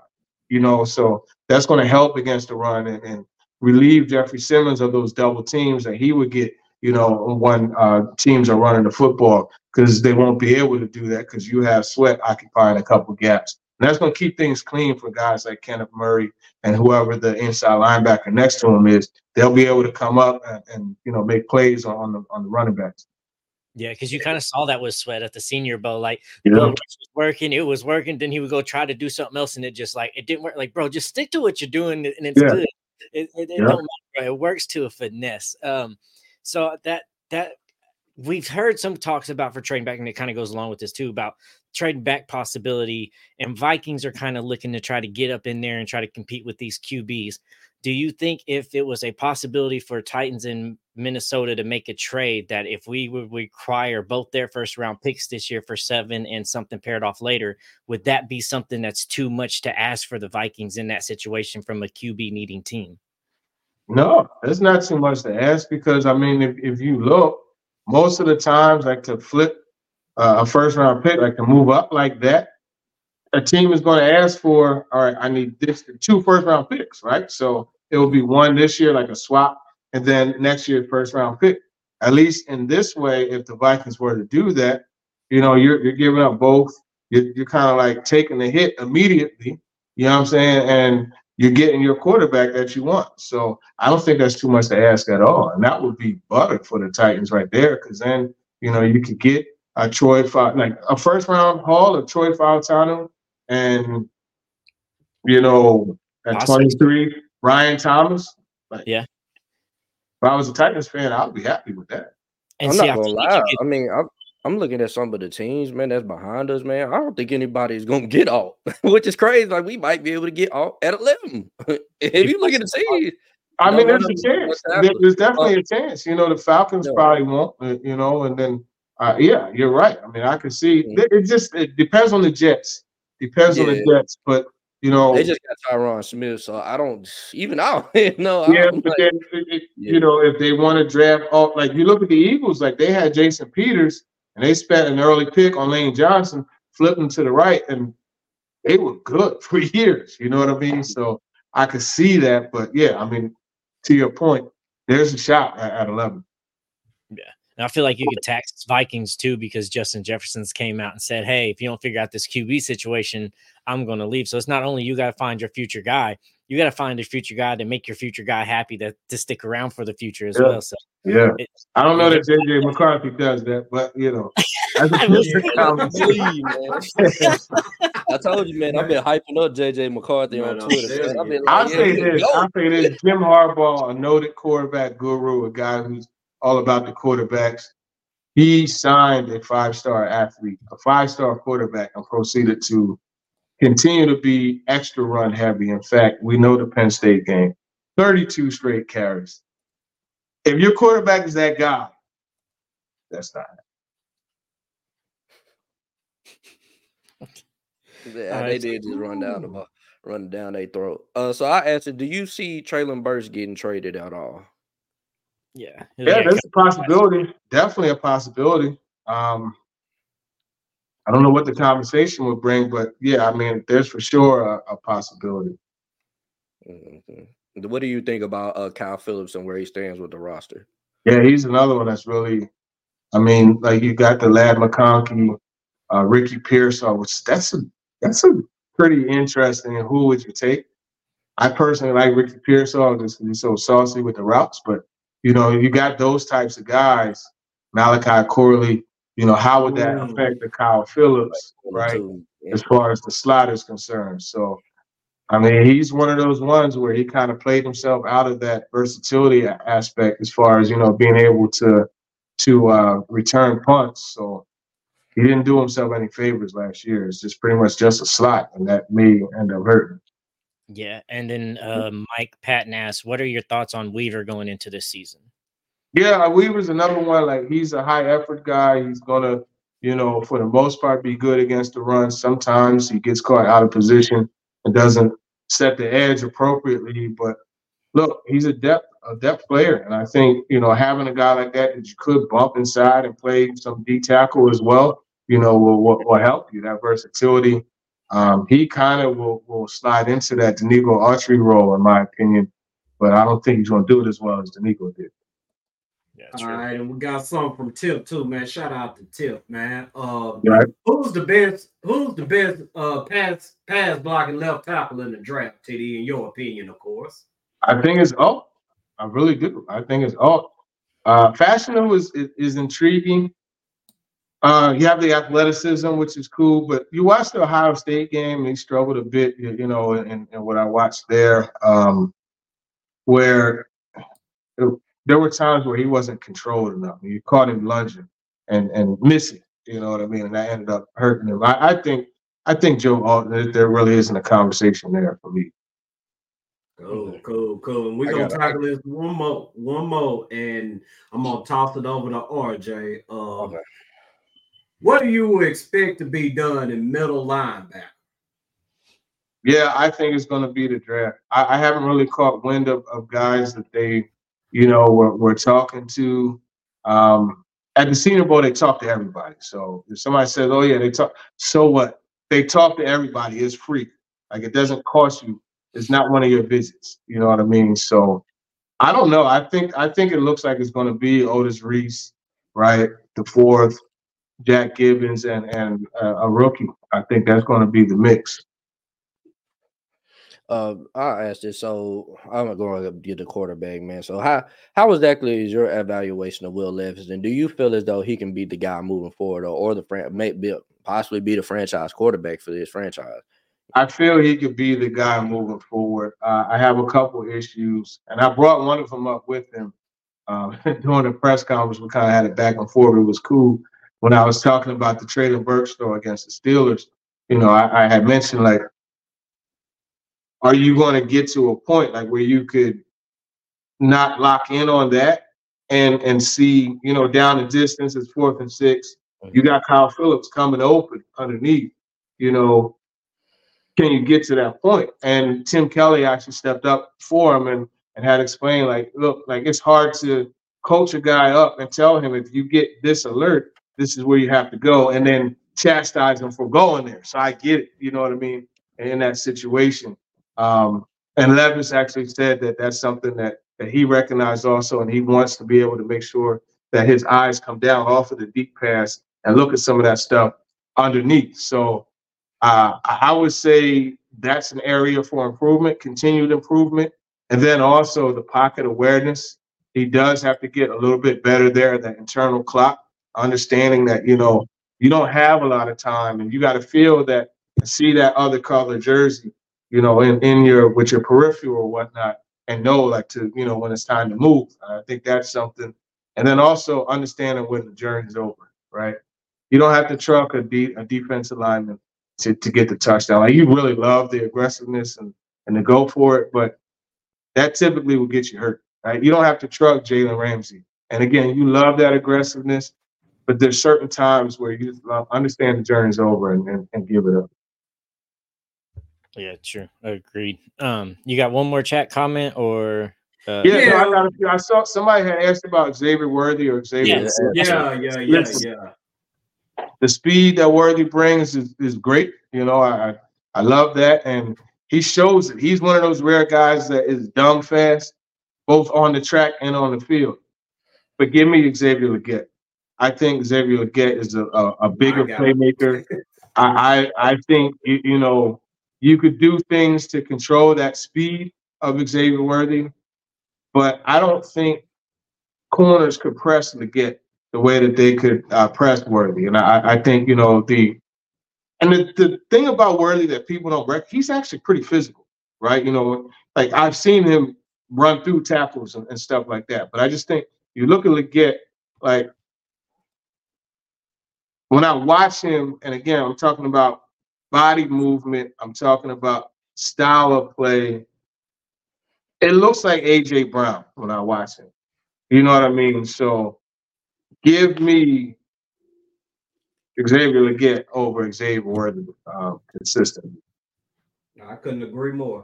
So that's going to help against the run and relieve Jeffrey Simmons of those double teams that he would get, when teams are running the football, because they won't be able to do that because you have Sweat occupying a couple gaps. And that's going to keep things clean for guys like Kenneth Murray and whoever the inside linebacker next to him is. They'll be able to come up and make plays on the running backs. Yeah, because you kind of saw that with Sweat at the Senior Bowl. Like, it was working. Then he would go try to do something else, and it didn't work. Like, bro, just stick to what you're doing, and it's good. It don't matter. It works to a finesse. So that we've heard some talks about for trading back, and it kind of goes along with this too, about trading back possibility. And Vikings are kind of looking to try to get up in there and try to compete with these QBs. Do you think if it was a possibility for Titans in Minnesota to make a trade, that if we would require both their first round picks this year for 7 and something paired off later, would that be something that's too much to ask for the Vikings in that situation from a QB needing team? No, it's not too much to ask because, I mean, if you look, most of the times, like to flip a first round pick, like to move up like that, a team is going to ask for, all right, I need 2 first round picks, right? So it will be one this year, like a swap, and then next year, first round pick. At least in this way, if the Vikings were to do that, you're giving up both. You're kind of like taking the hit immediately, you know what I'm saying? And you're getting your quarterback that you want. So I don't think that's too much to ask at all. And that would be butter for the Titans right there, because then, you could get a Troy, like a first round haul of Troy Fautanu, and, at 23, Ryan Thomas. Yeah. If I was a Titans fan, I'd be happy with that. And I'm not gonna lie. I mean, I'm looking at some of the teams, man, that's behind us, man. I don't think anybody's gonna get off, which is crazy. Like, we might be able to get off at 11. If you look at the teams, I mean, there's a chance. There's definitely a chance. The Falcons probably won't. And then, yeah, you're right. I mean, I can see. It depends on the Jets. Depends on the Jets, but they just got Tyron Smith, so I don't know. Yeah, but then if they want to draft off, like you look at the Eagles, like they had Jason Peters and they spent an early pick on Lane Johnson, flipped him to the right, and they were good for years. You know what I mean? So I could see that, but yeah, I mean, to your point, there's a shot at 11. Yeah. And I feel like you could tax Vikings too, because Justin Jefferson's came out and said, hey, if you don't figure out this QB situation, I'm going to leave. So it's not only you got to find your future guy, you got to find a future guy to make your future guy happy to stick around for the future as well. So I don't know that JJ McCarthy does that, but I told you, man, I've been hyping up JJ McCarthy on Twitter. I'll say this: Jim Harbaugh, a noted quarterback guru, a guy who's all about the quarterbacks. He signed a 5-star athlete, a 5-star quarterback, and proceeded to continue to be extra run heavy. In fact, we know the Penn State game, 32 straight carries. If your quarterback is that guy, that's not it. They did just run down their throat. So I asked you, do you see Treylon Burks getting traded at all? Yeah, that's a possibility. Definitely a possibility. I don't know what the conversation would bring, but yeah, I mean, there's for sure a possibility. Mm-hmm. What do you think about Kyle Phillips and where he stands with the roster? Yeah, he's another one that's really, I mean, like you got the Ladd McConkey, Ricky Pearsall, which that's a pretty interesting. And who would you take? I personally like Ricky Pearsall just because he's so saucy with the routes, but you got those types of guys, Malachi Corley. How would that affect the Kyle Phillips, right? As far as the slot is concerned. So, I mean, he's one of those ones where he kind of played himself out of that versatility aspect as far as, being able to return punts. So he didn't do himself any favors last year. It's just pretty much just a slot, and that may end up hurting. Yeah, and then Mike Patton asks, what are your thoughts on Weaver going into this season? Yeah, Weaver's another one. Like, he's a high-effort guy. He's going to, for the most part, be good against the run. Sometimes he gets caught out of position and doesn't set the edge appropriately. But, look, he's a depth player. And I think, having a guy like that you could bump inside and play some D tackle as well, will help you. That versatility He kind of will slide into that Danico Autry role, in my opinion, but I don't think he's going to do it as well as Danico did. Yeah, All right, and we got something from Tip too, man. Shout out to Tip, man. Right. Who's the best? Who's the best pass blocking left tackle in the draft, TD? In your opinion, of course. I think it's Alt. I really do. I think it's Alt. Fashanu is intriguing. You have the athleticism, which is cool, but you watch the Ohio State game, and he struggled a bit, you know, in what I watched there, where there were times where he wasn't controlled enough. You caught him lunging and missing, you know what I mean? And that ended up hurting him. I think Joe Alt, there really isn't a conversation there for me. Cool. And we're gonna tackle this one more, and I'm gonna toss it over to RJ. Okay. What do you expect to be done in middle linebacker? Yeah, I think it's going to be the draft. I haven't really caught wind of guys that they, you know, were talking to. At the Senior Bowl, they talk to everybody. So if somebody says, "Oh yeah, they talk," so what? They talk to everybody. It's free. Like, it doesn't cost you. It's not one of your visits. You know what I mean? So I don't know. I think it looks like it's going to be Otis Reese, right? The fourth, Jack Gibbons, and a rookie. I think that's going to be the mix. I'll ask this. So I'm going to get the quarterback, man. So how exactly is your evaluation of Will Levis, and do you feel as though he can be the guy moving forward, or possibly be the franchise quarterback for this franchise? I feel he could be the guy moving forward. I have a couple issues, and I brought one of them up with him during the press conference. We kind of had it back and forth. It was cool when I was talking about the Traylon Burks story against the Steelers. You know, I had mentioned, like, are you going to get to a point like where you could not lock in on that and see, you know, down the distance, it's 4th and 6. You got Kyle Phillips coming open underneath, you know, can you get to that point? And Tim Kelly actually stepped up for him and had explained, like, look, like, it's hard to coach a guy up and tell him, if you get this alert, this is where you have to go, and then chastise him for going there. So I get it, you know what I mean, in that situation. And Levis actually said that that's something that he recognized also, and he wants to be able to make sure that his eyes come down off of the deep pass and look at some of that stuff underneath. So I would say that's an area for improvement, continued improvement. And then also the pocket awareness. He does have to get a little bit better there, that internal clock, understanding that, you know, you don't have a lot of time, and you got to feel that, see that other color jersey, you know, in your, with your peripheral or whatnot, and know, like, to, you know, when it's time to move. I think that's something. And then also understanding when the journey's over, right? You don't have to truck a defensive lineman to get the touchdown. Like, you really love the aggressiveness and to go for it, but that typically will get you hurt, right? You don't have to truck Jalen Ramsey. And again, you love that aggressiveness, but there's certain times where you understand the journey's over and give it up. Yeah, true. Agreed. You got one more chat comment, or? No, I saw somebody had asked about Xavier Worthy or Xavier. Yeah. The speed that Worthy brings is great. You know, I love that, and he shows it. He's one of those rare guys that is dumb fast, both on the track and on the field. But give me Xavier Legette. I think Xavier Legette is a bigger playmaker. I think, you know, you could do things to control that speed of Xavier Worthy, but I don't think corners could press Legette the way that they could press Worthy. And I think, you know, the thing about Worthy that people don't recognize, he's actually pretty physical, right? You know, like, I've seen him run through tackles and stuff like that. But I just think you look at Legette, like, when I watch him, and again, I'm talking about body movement, I'm talking about style of play, it looks like A.J. Brown when I watch him. You know what I mean? So give me Xavier Legette over Xavier Worthy consistently. I couldn't agree more.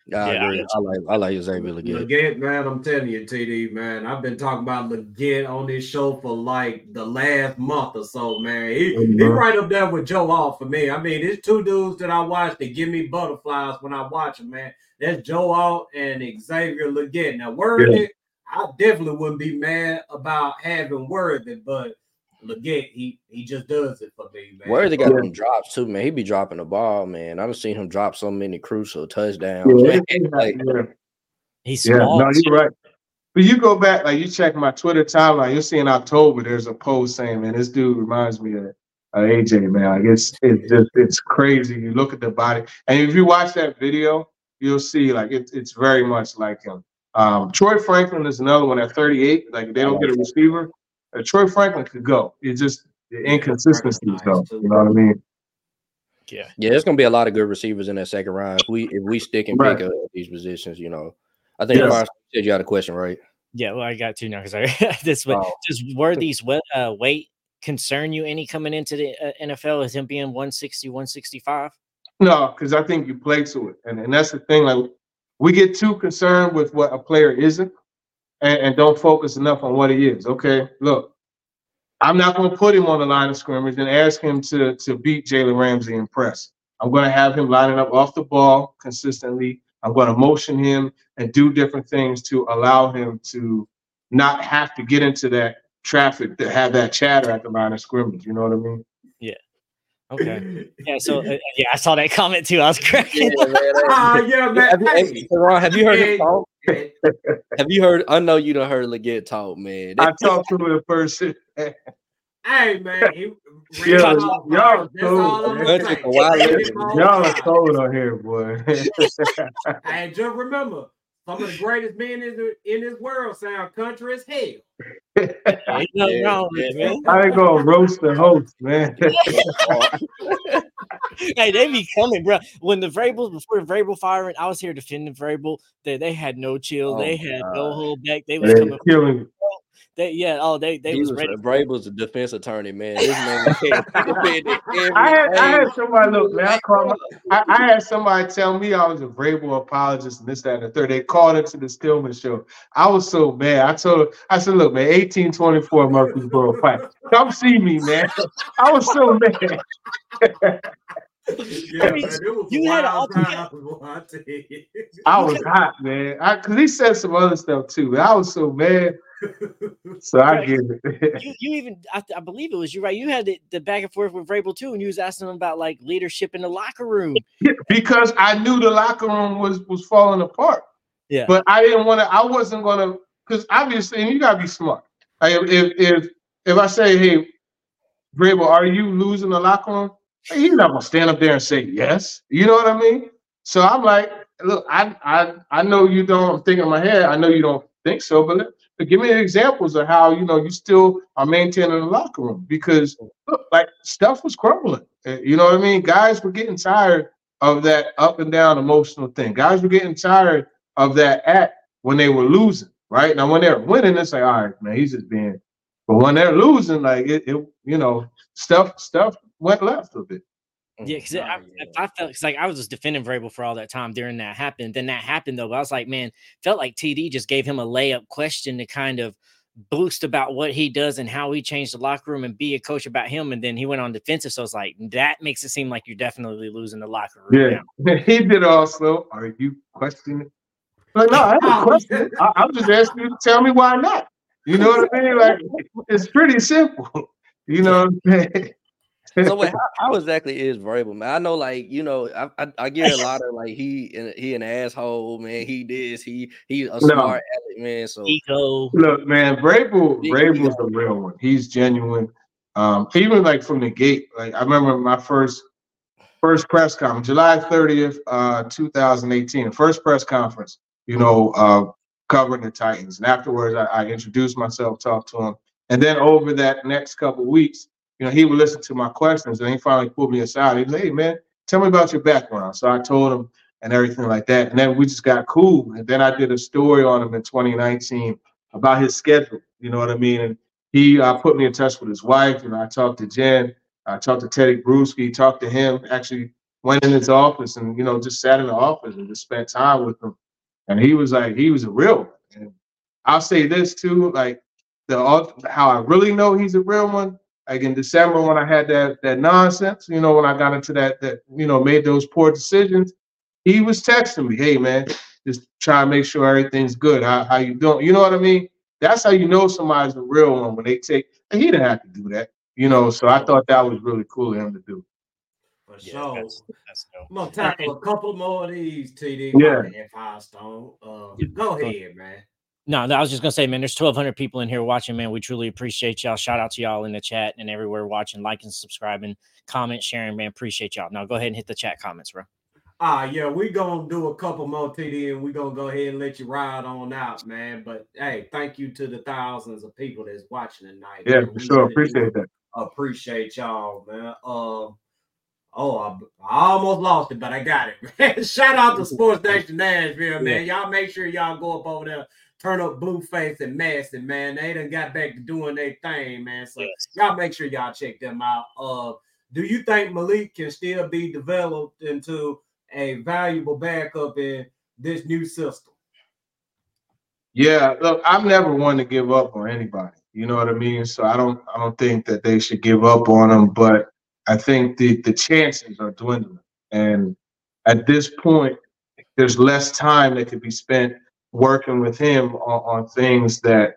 I Yeah, agree. I like Xavier Legette. Legette, man, I'm telling you, TD, man, I've been talking about Legette on this show for like the last month or so, man. He right up there with Joe Alt for me. I mean, there's two dudes that I watch that give me butterflies when I watch them, man. That's Joe Alt and Xavier Legette. Now, Worthy, I definitely wouldn't be mad about having Worthy, but Legette, he just does it for me, man. Worthy got them drops too, man. He be dropping the ball, man. I've seen him drop so many crucial touchdowns. Man. He's small. No, you're right. But you go back, like you check my Twitter timeline, you'll see in October there's a post saying, "Man, this dude reminds me of AJ, man. Like it's crazy. You look at the body, and if you watch that video, you'll see like it's very much like him. Troy Franklin is another one at 38. Like they don't get a receiver. Troy Franklin could go. It's just the inconsistencies, though. You know what I mean? Yeah, there's gonna be a lot of good receivers in that second round if we stick and pick up these positions. You know, I think Mars said you had a question, right? Yeah, well, I got two now because this way. Does Worthy's weight concern you any coming into the NFL as him being 160, 165? No, because I think you play to it, and that's the thing. Like we get too concerned with what a player isn't. And don't focus enough on what he is. Okay, look, I'm not going to put him on the line of scrimmage and ask him to beat Jalen Ramsey in press. I'm going to have him lining up off the ball consistently. I'm going to motion him and do different things to allow him to not have to get into that traffic to have that chatter at the line of scrimmage. You know what I mean? Yeah. Okay. Yeah. So I saw that comment too. I was cracking. Man. Ron, have you heard him talk? Have you heard? I know you done heard Legette talk, man. I talked to him in person. Hey man, y'all are cold on here, boy. And just remember, some of the greatest men in this world sound country as hell. Ain't nothing wrong with it, man. I ain't gonna roast the host, man. Hey, they be coming, bro. When the Vrabel, before the Vrabel firing, I was here defending Vrabel. They had no chill. They had no hold back. They was coming. Killing. They was ready. Vrabel's a defense attorney, man. This man I had somebody look, man. I had somebody tell me I was a Vrabel apologist and this, that, and the third. They called into the Stillman show. I was so mad. I said, look, man, 1824 Murfreesboro fight. Come see me, man. I was so mad. Yeah, man, you had all I was hot, man. Because he said some other stuff too, man. I was so mad. So I get it. You even, I believe it was you, right? You had the back and forth with Vrabel too, and you was asking him about like leadership in the locker room. Yeah, because I knew the locker room was falling apart. Yeah, but I wasn't gonna, because obviously, and you gotta be smart. Like if I say, hey, Vrabel, are you losing the locker room? He's not gonna stand up there and say yes. You know what I mean? So I'm like, look, I know you don't. I'm thinking in my head, I know you don't think so, but give me examples of how you still are maintaining the locker room, because look, like stuff was crumbling. You know what I mean? Guys were getting tired of that up and down emotional thing. Guys were getting tired of that act when they were losing. Right now, when they're winning, it's like, all right, man, he's just being. But when they're losing, like it stuff went left a bit. Yeah, because I felt, because like I was just defending Vrabel for all that time during that happened. Then that happened though. But I was like, man, felt like TD just gave him a layup question to kind of boost about what he does and how he changed the locker room and be a coach about him. And then he went on defensive. So it's like that makes it seem like you're definitely losing the locker room. Yeah, he did also. Are you questioning? Like, no, I have a question. I'm just asking you to tell me why not. You know what I mean? Like, it's pretty simple. You know what I'm saying? So wait, how exactly is Vrabel, man? I know, like, I get a lot of like he an asshole, man. He this, he a smart athlete, man. So ego. Look, man, Vrabel's the real one. He's genuine. Even like from the gate, like I remember my first press conference, July 30th, 2018, first press conference, covering the Titans. And afterwards, I introduced myself, talked to him, and then over that next couple of weeks, he would listen to my questions, and he finally pulled me aside. He was like, hey, man, tell me about your background. So I told him and everything like that. And then we just got cool. And then I did a story on him in 2019 about his schedule. You know what I mean? And he put me in touch with his wife. I talked to Jen. I talked to Teddy Bruschi. Talked to him. Actually went in his office and, just sat in the office and just spent time with him. And he was like, he was a real one. And I'll say this too, like how I really know he's a real one. Like in December when I had that nonsense, when I got into that made those poor decisions, he was texting me, hey man, just try to make sure everything's good. How you doing? You know what I mean? That's how you know somebody's a real one when they take. And he didn't have to do that, So I thought that was really cool of him to do. For sure. That's dope. I'm gonna tackle a couple more of these, TD. Yeah. Firestone. Go ahead, man. No, I was just gonna say, man, there's 1,200 people in here watching, man. We truly appreciate y'all. Shout out to y'all in the chat and everywhere watching, liking, subscribing, comment, sharing, man. Appreciate y'all. Now go ahead and hit the chat comments, bro. Yeah, we gonna do a couple more, TD, and we gonna go ahead and let you ride on out, man. But hey, thank you to the thousands of people that's watching tonight. Yeah, man. for sure. Appreciate that. Appreciate y'all, man. I almost lost it, but I got it, man. Shout out to Sports Nation Nashville, man. Y'all make sure y'all go up over there. Turn up Blueface and Massey, man. They done got back to doing their thing, man. So y'all make sure y'all check them out. Do you think Malik can still be developed into a valuable backup in this new system? Yeah, look, I'm never one to give up on anybody. You know what I mean? So I don't think that they should give up on him, but I think the chances are dwindling. And at this point, there's less time that could be spent working with him on things that,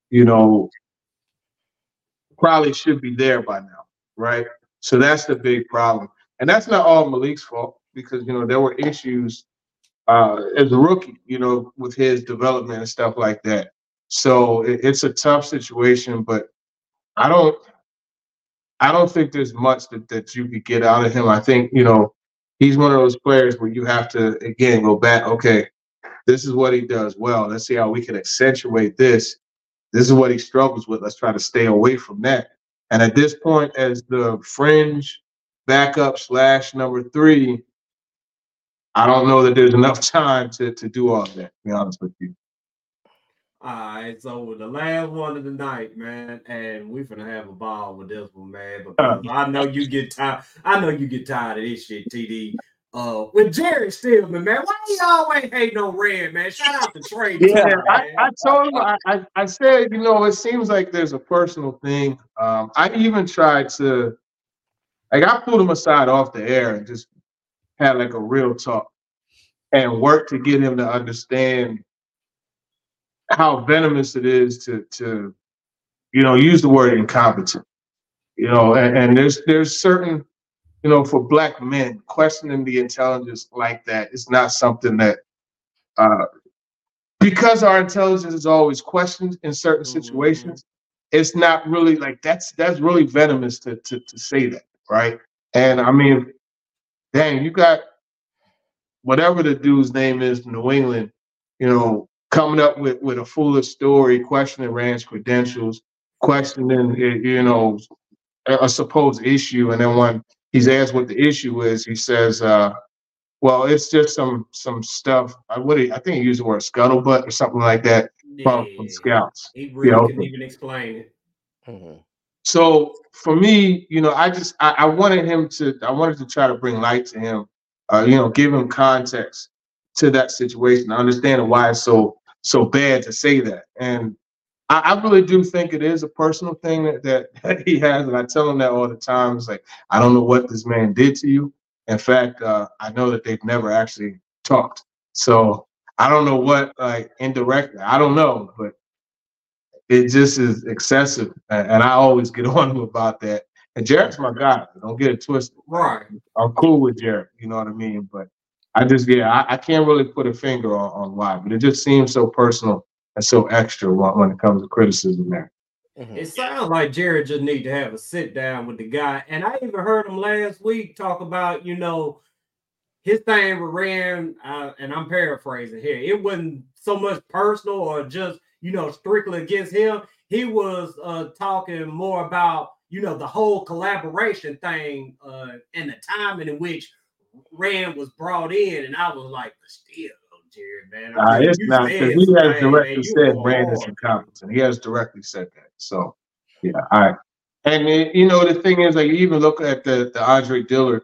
probably should be there by now, right? So that's the big problem. And that's not all Malik's fault because, there were issues as a rookie, with his development and stuff like that. So it's a tough situation, but I don't think there's much that you could get out of him. I think, he's one of those players where you have to, again, go back, okay, this is what he does well. Let's see how we can accentuate this. This is what he struggles with. Let's try to stay away from that. And at this point, as the fringe backup / number 3, I don't know that there's enough time to do all that, to be honest with you. All right, so the last one of the night, man, and we're gonna have a ball with this one, man, because I know you get tired. I know you get tired of this shit, TD. With Jerry Stillman, man, why you always hate no Red, man? Shout out to Trey. Yeah, I told him. I said, it seems like there's a personal thing. I even tried to, I pulled him aside off the air and just had like a real talk and worked to get him to understand how venomous it is to use the word incompetent. And there's certain. For Black men, questioning the intelligence like that is not something that, because our intelligence is always questioned in certain situations, it's not really like that's really venomous to say that, right? And I mean, dang, you got whatever the dude's name is from New England, coming up with a foolish story, questioning Rand's credentials, questioning, a supposed issue, and then when he's asked what the issue is, he says, well, it's just some stuff. I think he used the word scuttlebutt or something like that from scouts. He really couldn't even explain it. Mm-hmm. So for me, I wanted to try to bring light to him, give him context to that situation, understanding why it's so bad to say that. And I really do think it is a personal thing that he has, and I tell him that all the time. It's like, I don't know what this man did to you. In fact, I know that they've never actually talked. So I don't know what, indirectly, I don't know, but it just is excessive. And I always get on him about that. And Jared's my guy. Don't get it twisted. Right. I'm cool with Jared. You know what I mean? But I can't really put a finger on why, but it just seems so personal. That's so extra when it comes to criticism there. Mm-hmm. It sounds like Jared just need to have a sit down with the guy. And I even heard him last week talk about, his thing with Rand, and I'm paraphrasing here. It wasn't so much personal or just, strictly against him. He was talking more about, the whole collaboration thing and the timing in which Rand was brought in. And I was like, but still. Jared, man. It's not because he has directly said Rand is incompetent. He has directly said that. So, yeah, all right. And the thing is, you even look at the Andre Dillard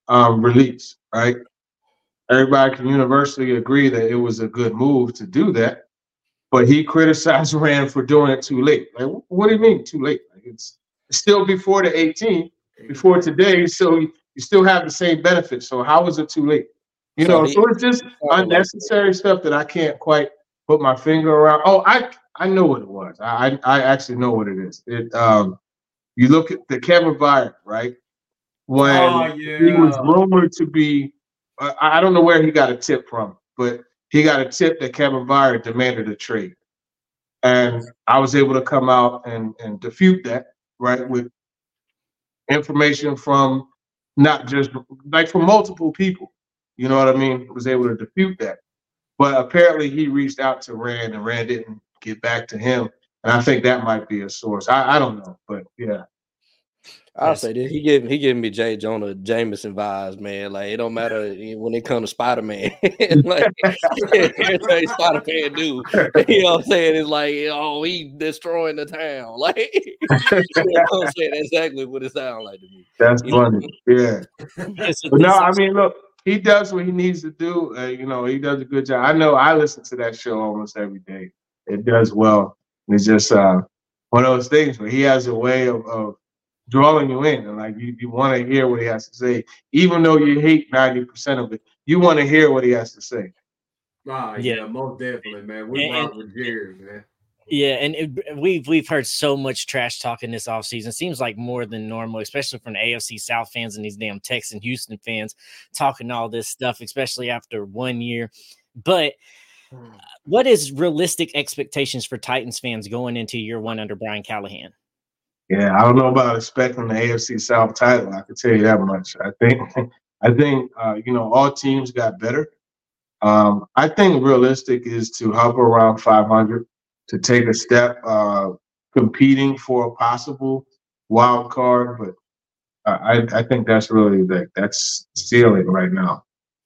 release, right? Everybody can universally agree that it was a good move to do that, but he criticized Rand for doing it too late. Like, what do you mean too late? Like, it's still before the 18th, before today, so you still have the same benefits. So how is it too late? You know, so it's just unnecessary stuff that I can't quite put my finger around. Oh, I know what it was. I actually know what it is. You look at the Kevin Byard, right? When he was rumored to be, I don't know where he got a tip from, but he got a tip that Kevin Byard demanded a trade. And I was able to come out and defute that, right, with information from not just, like, from multiple people. You know what I mean? Was able to defute that. But apparently he reached out to Rand, and Rand didn't get back to him. And I think that might be a source. I don't know, but yeah. I'll say this. He giving me J. Jonah Jameson vibes, man. Like, it don't matter when it comes to Spider-Man. Like, everything Spider-Man do, you know what I'm saying? It's like, oh, he destroying the town. Like, you know what I'm saying? That's exactly what it sounds like to me. That's funny. Yeah. But no, I mean, look, he does what he needs to do. You know, he does a good job. I know I listen to that show almost every day. It does well. And it's just one of those things where he has a way of drawing you in, and like you want to hear what he has to say, even though you hate 90% of it. You want to hear what he has to say. Yeah, most definitely, man. We rock with Jerry, man. Yeah, and we've heard so much trash talking this offseason. Seems like more than normal, especially from the AFC South fans and these damn Texas and Houston fans talking all this stuff, especially after 1 year. But what is realistic expectations for Titans fans going into year one under Brian Callahan? Yeah, I don't know about expecting the AFC South title. I can tell you that much. I think you know, all teams got better. I think realistic is to hover around 500 to take a step, competing for a possible wild card. But I think that's really that's ceiling right now.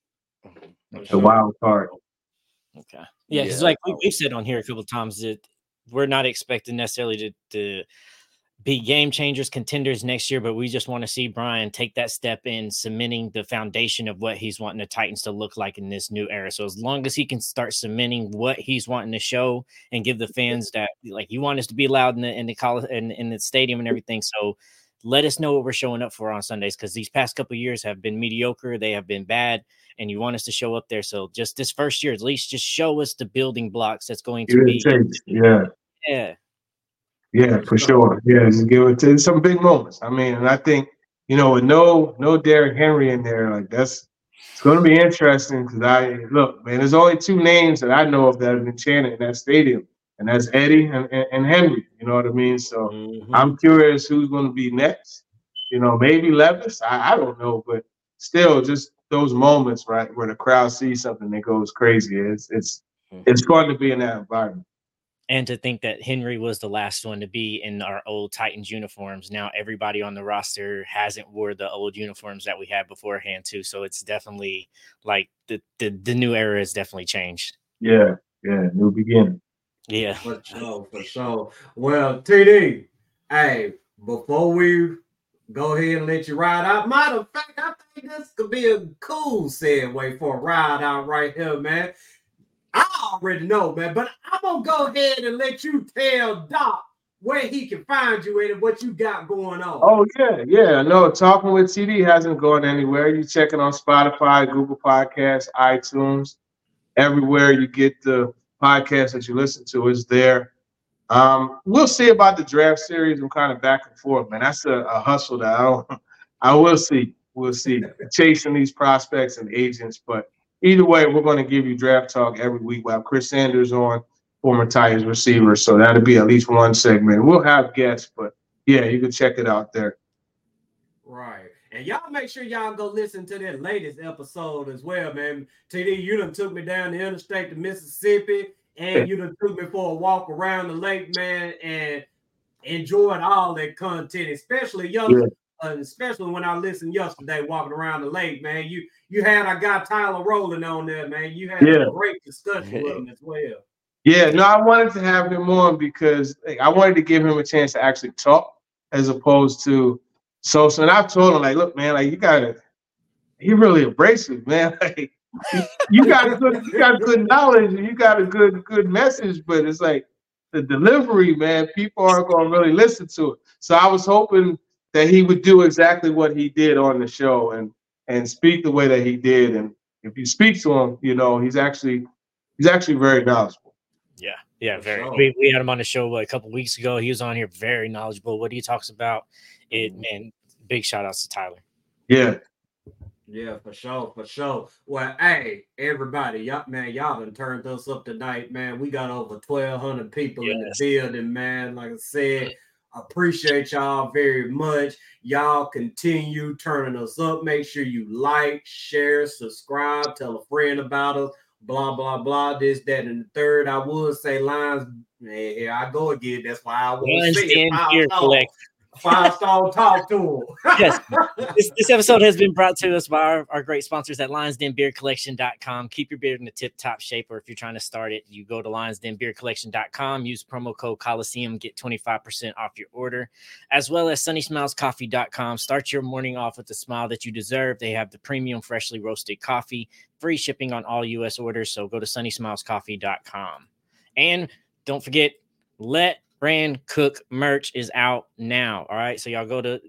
The wild card. Okay. Yeah, because like we've said on here a couple of times that we're not expecting necessarily to be game changers, contenders next year, but we just want to see Brian take that step in cementing the foundation of what he's wanting the Titans to look like in this new era. So as long as he can start cementing what he's wanting to show and give the fans that, like, you want us to be loud in the college and in the stadium and everything. So let us know what we're showing up for on Sundays, because these past couple of years have been mediocre. They have been bad, and you want us to show up there. So just this first year, at least just show us the building blocks that's going to be. Yeah, for sure. Yeah, just give it to some big moments. I mean, and I think, you know, with no Derrick Henry in there, like it's going to be interesting, because look, man, there's only two names that I know of that have been chanted in that stadium, and that's Eddie and Henry. You know what I mean? So I'm curious who's going to be next. You know, maybe Levis. I don't know, but still, just those moments, right, where the crowd sees something that goes crazy. It's fun to be in that environment. And to think that Henry was the last one to be in our old Titans uniforms. Now everybody on the roster hasn't wore the old uniforms that we had beforehand too. So it's definitely like the new era has definitely changed. Yeah, new beginning. Yeah. For sure. Well, TD, hey, before we go ahead and let you ride out, matter of fact, I think this could be a cool segue for a ride out right here, man. I already know, man, but I'm going to go ahead and let you tell Doc where he can find you and what you got going on. Oh, yeah. No, Talking with TD hasn't gone anywhere. You check it on Spotify, Google Podcasts, iTunes, everywhere you get the podcast that you listen to is there. We'll see about the draft series. I'm kind of back and forth, man. That's a hustle that I will see. We'll see. Chasing these prospects and agents, but either way, we're going to give you draft talk every week. We'll have Chris Sanders on, former Titans receiver, so that'll be at least one segment. We'll have guests, but yeah, you can check it out there. Right. And y'all make sure y'all go listen to that latest episode as well, man. TD, you done took me down the interstate to Mississippi, and you done took me for a walk around the lake, man, and enjoyed all that content, especially especially when I listened yesterday walking around the lake, man. You had our guy Tyler Rowland on there, man. You had a great discussion with him as well. Yeah, no, I wanted to have him on because I wanted to give him a chance to actually talk as opposed to so. And I've told him, like, look, man, like you gotta he really abrasive, man. Like, you got good knowledge and you got a good message, but it's like the delivery, man, people aren't gonna really listen to it. So I was hoping that he would do exactly what he did on the show and speak the way that he did. And if you speak to him, you know, he's actually very knowledgeable. Yeah, For very. sure. We had him on the show a couple weeks ago. He was on here, very knowledgeable. What he talks about, man. Big shout outs to Tyler. Yeah. Yeah, for sure. Well, hey, everybody, y'all done turned us up tonight, man. We got over 1,200 people in the building, man. Like I said, appreciate y'all very much. Y'all continue turning us up. Make sure you like, share, subscribe, tell a friend about us. Blah, blah, blah, this, that, and the third. I would say Lions. Here I go again. That's why I want to say it. 5-star talk to him. Yes. This episode has been brought to us by our great sponsors at LionsDenBeerCollection.com. Keep your beard in the tip-top shape, or if you're trying to start it, you go to LionsDenBeerCollection.com. Use promo code Coliseum, get 25% off your order, as well as SunnySmilesCoffee.com. Start your morning off with the smile that you deserve. They have the premium freshly roasted coffee, free shipping on all U.S. orders, so go to SunnySmilesCoffee.com. And don't forget, Let Rand Cook merch is out now. All right. So y'all go to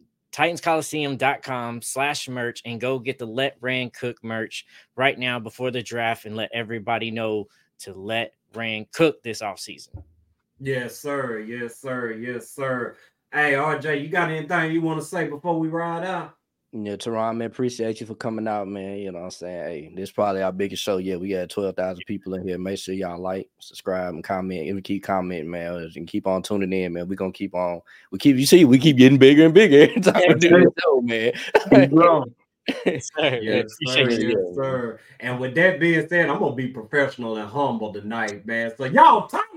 TitansColiseum.com/merch and go get the Let Rand Cook merch right now before the draft and let everybody know to let Rand cook this offseason. Yes, sir. Yes, sir. Yes, sir. Hey, RJ, you got anything you want to say before we ride out? Yeah, Teron, man, appreciate you for coming out, man. You know what I'm saying? Hey, this is probably our biggest show yet. We got 12,000 people in here. Make sure y'all like, subscribe, and comment. Even keep commenting, man. And keep on tuning in, man. We're going to keep on. We keep getting bigger and bigger every time we do the show, man. Yes, sir. And with that being said, I'm going to be professional and humble tonight, man. So y'all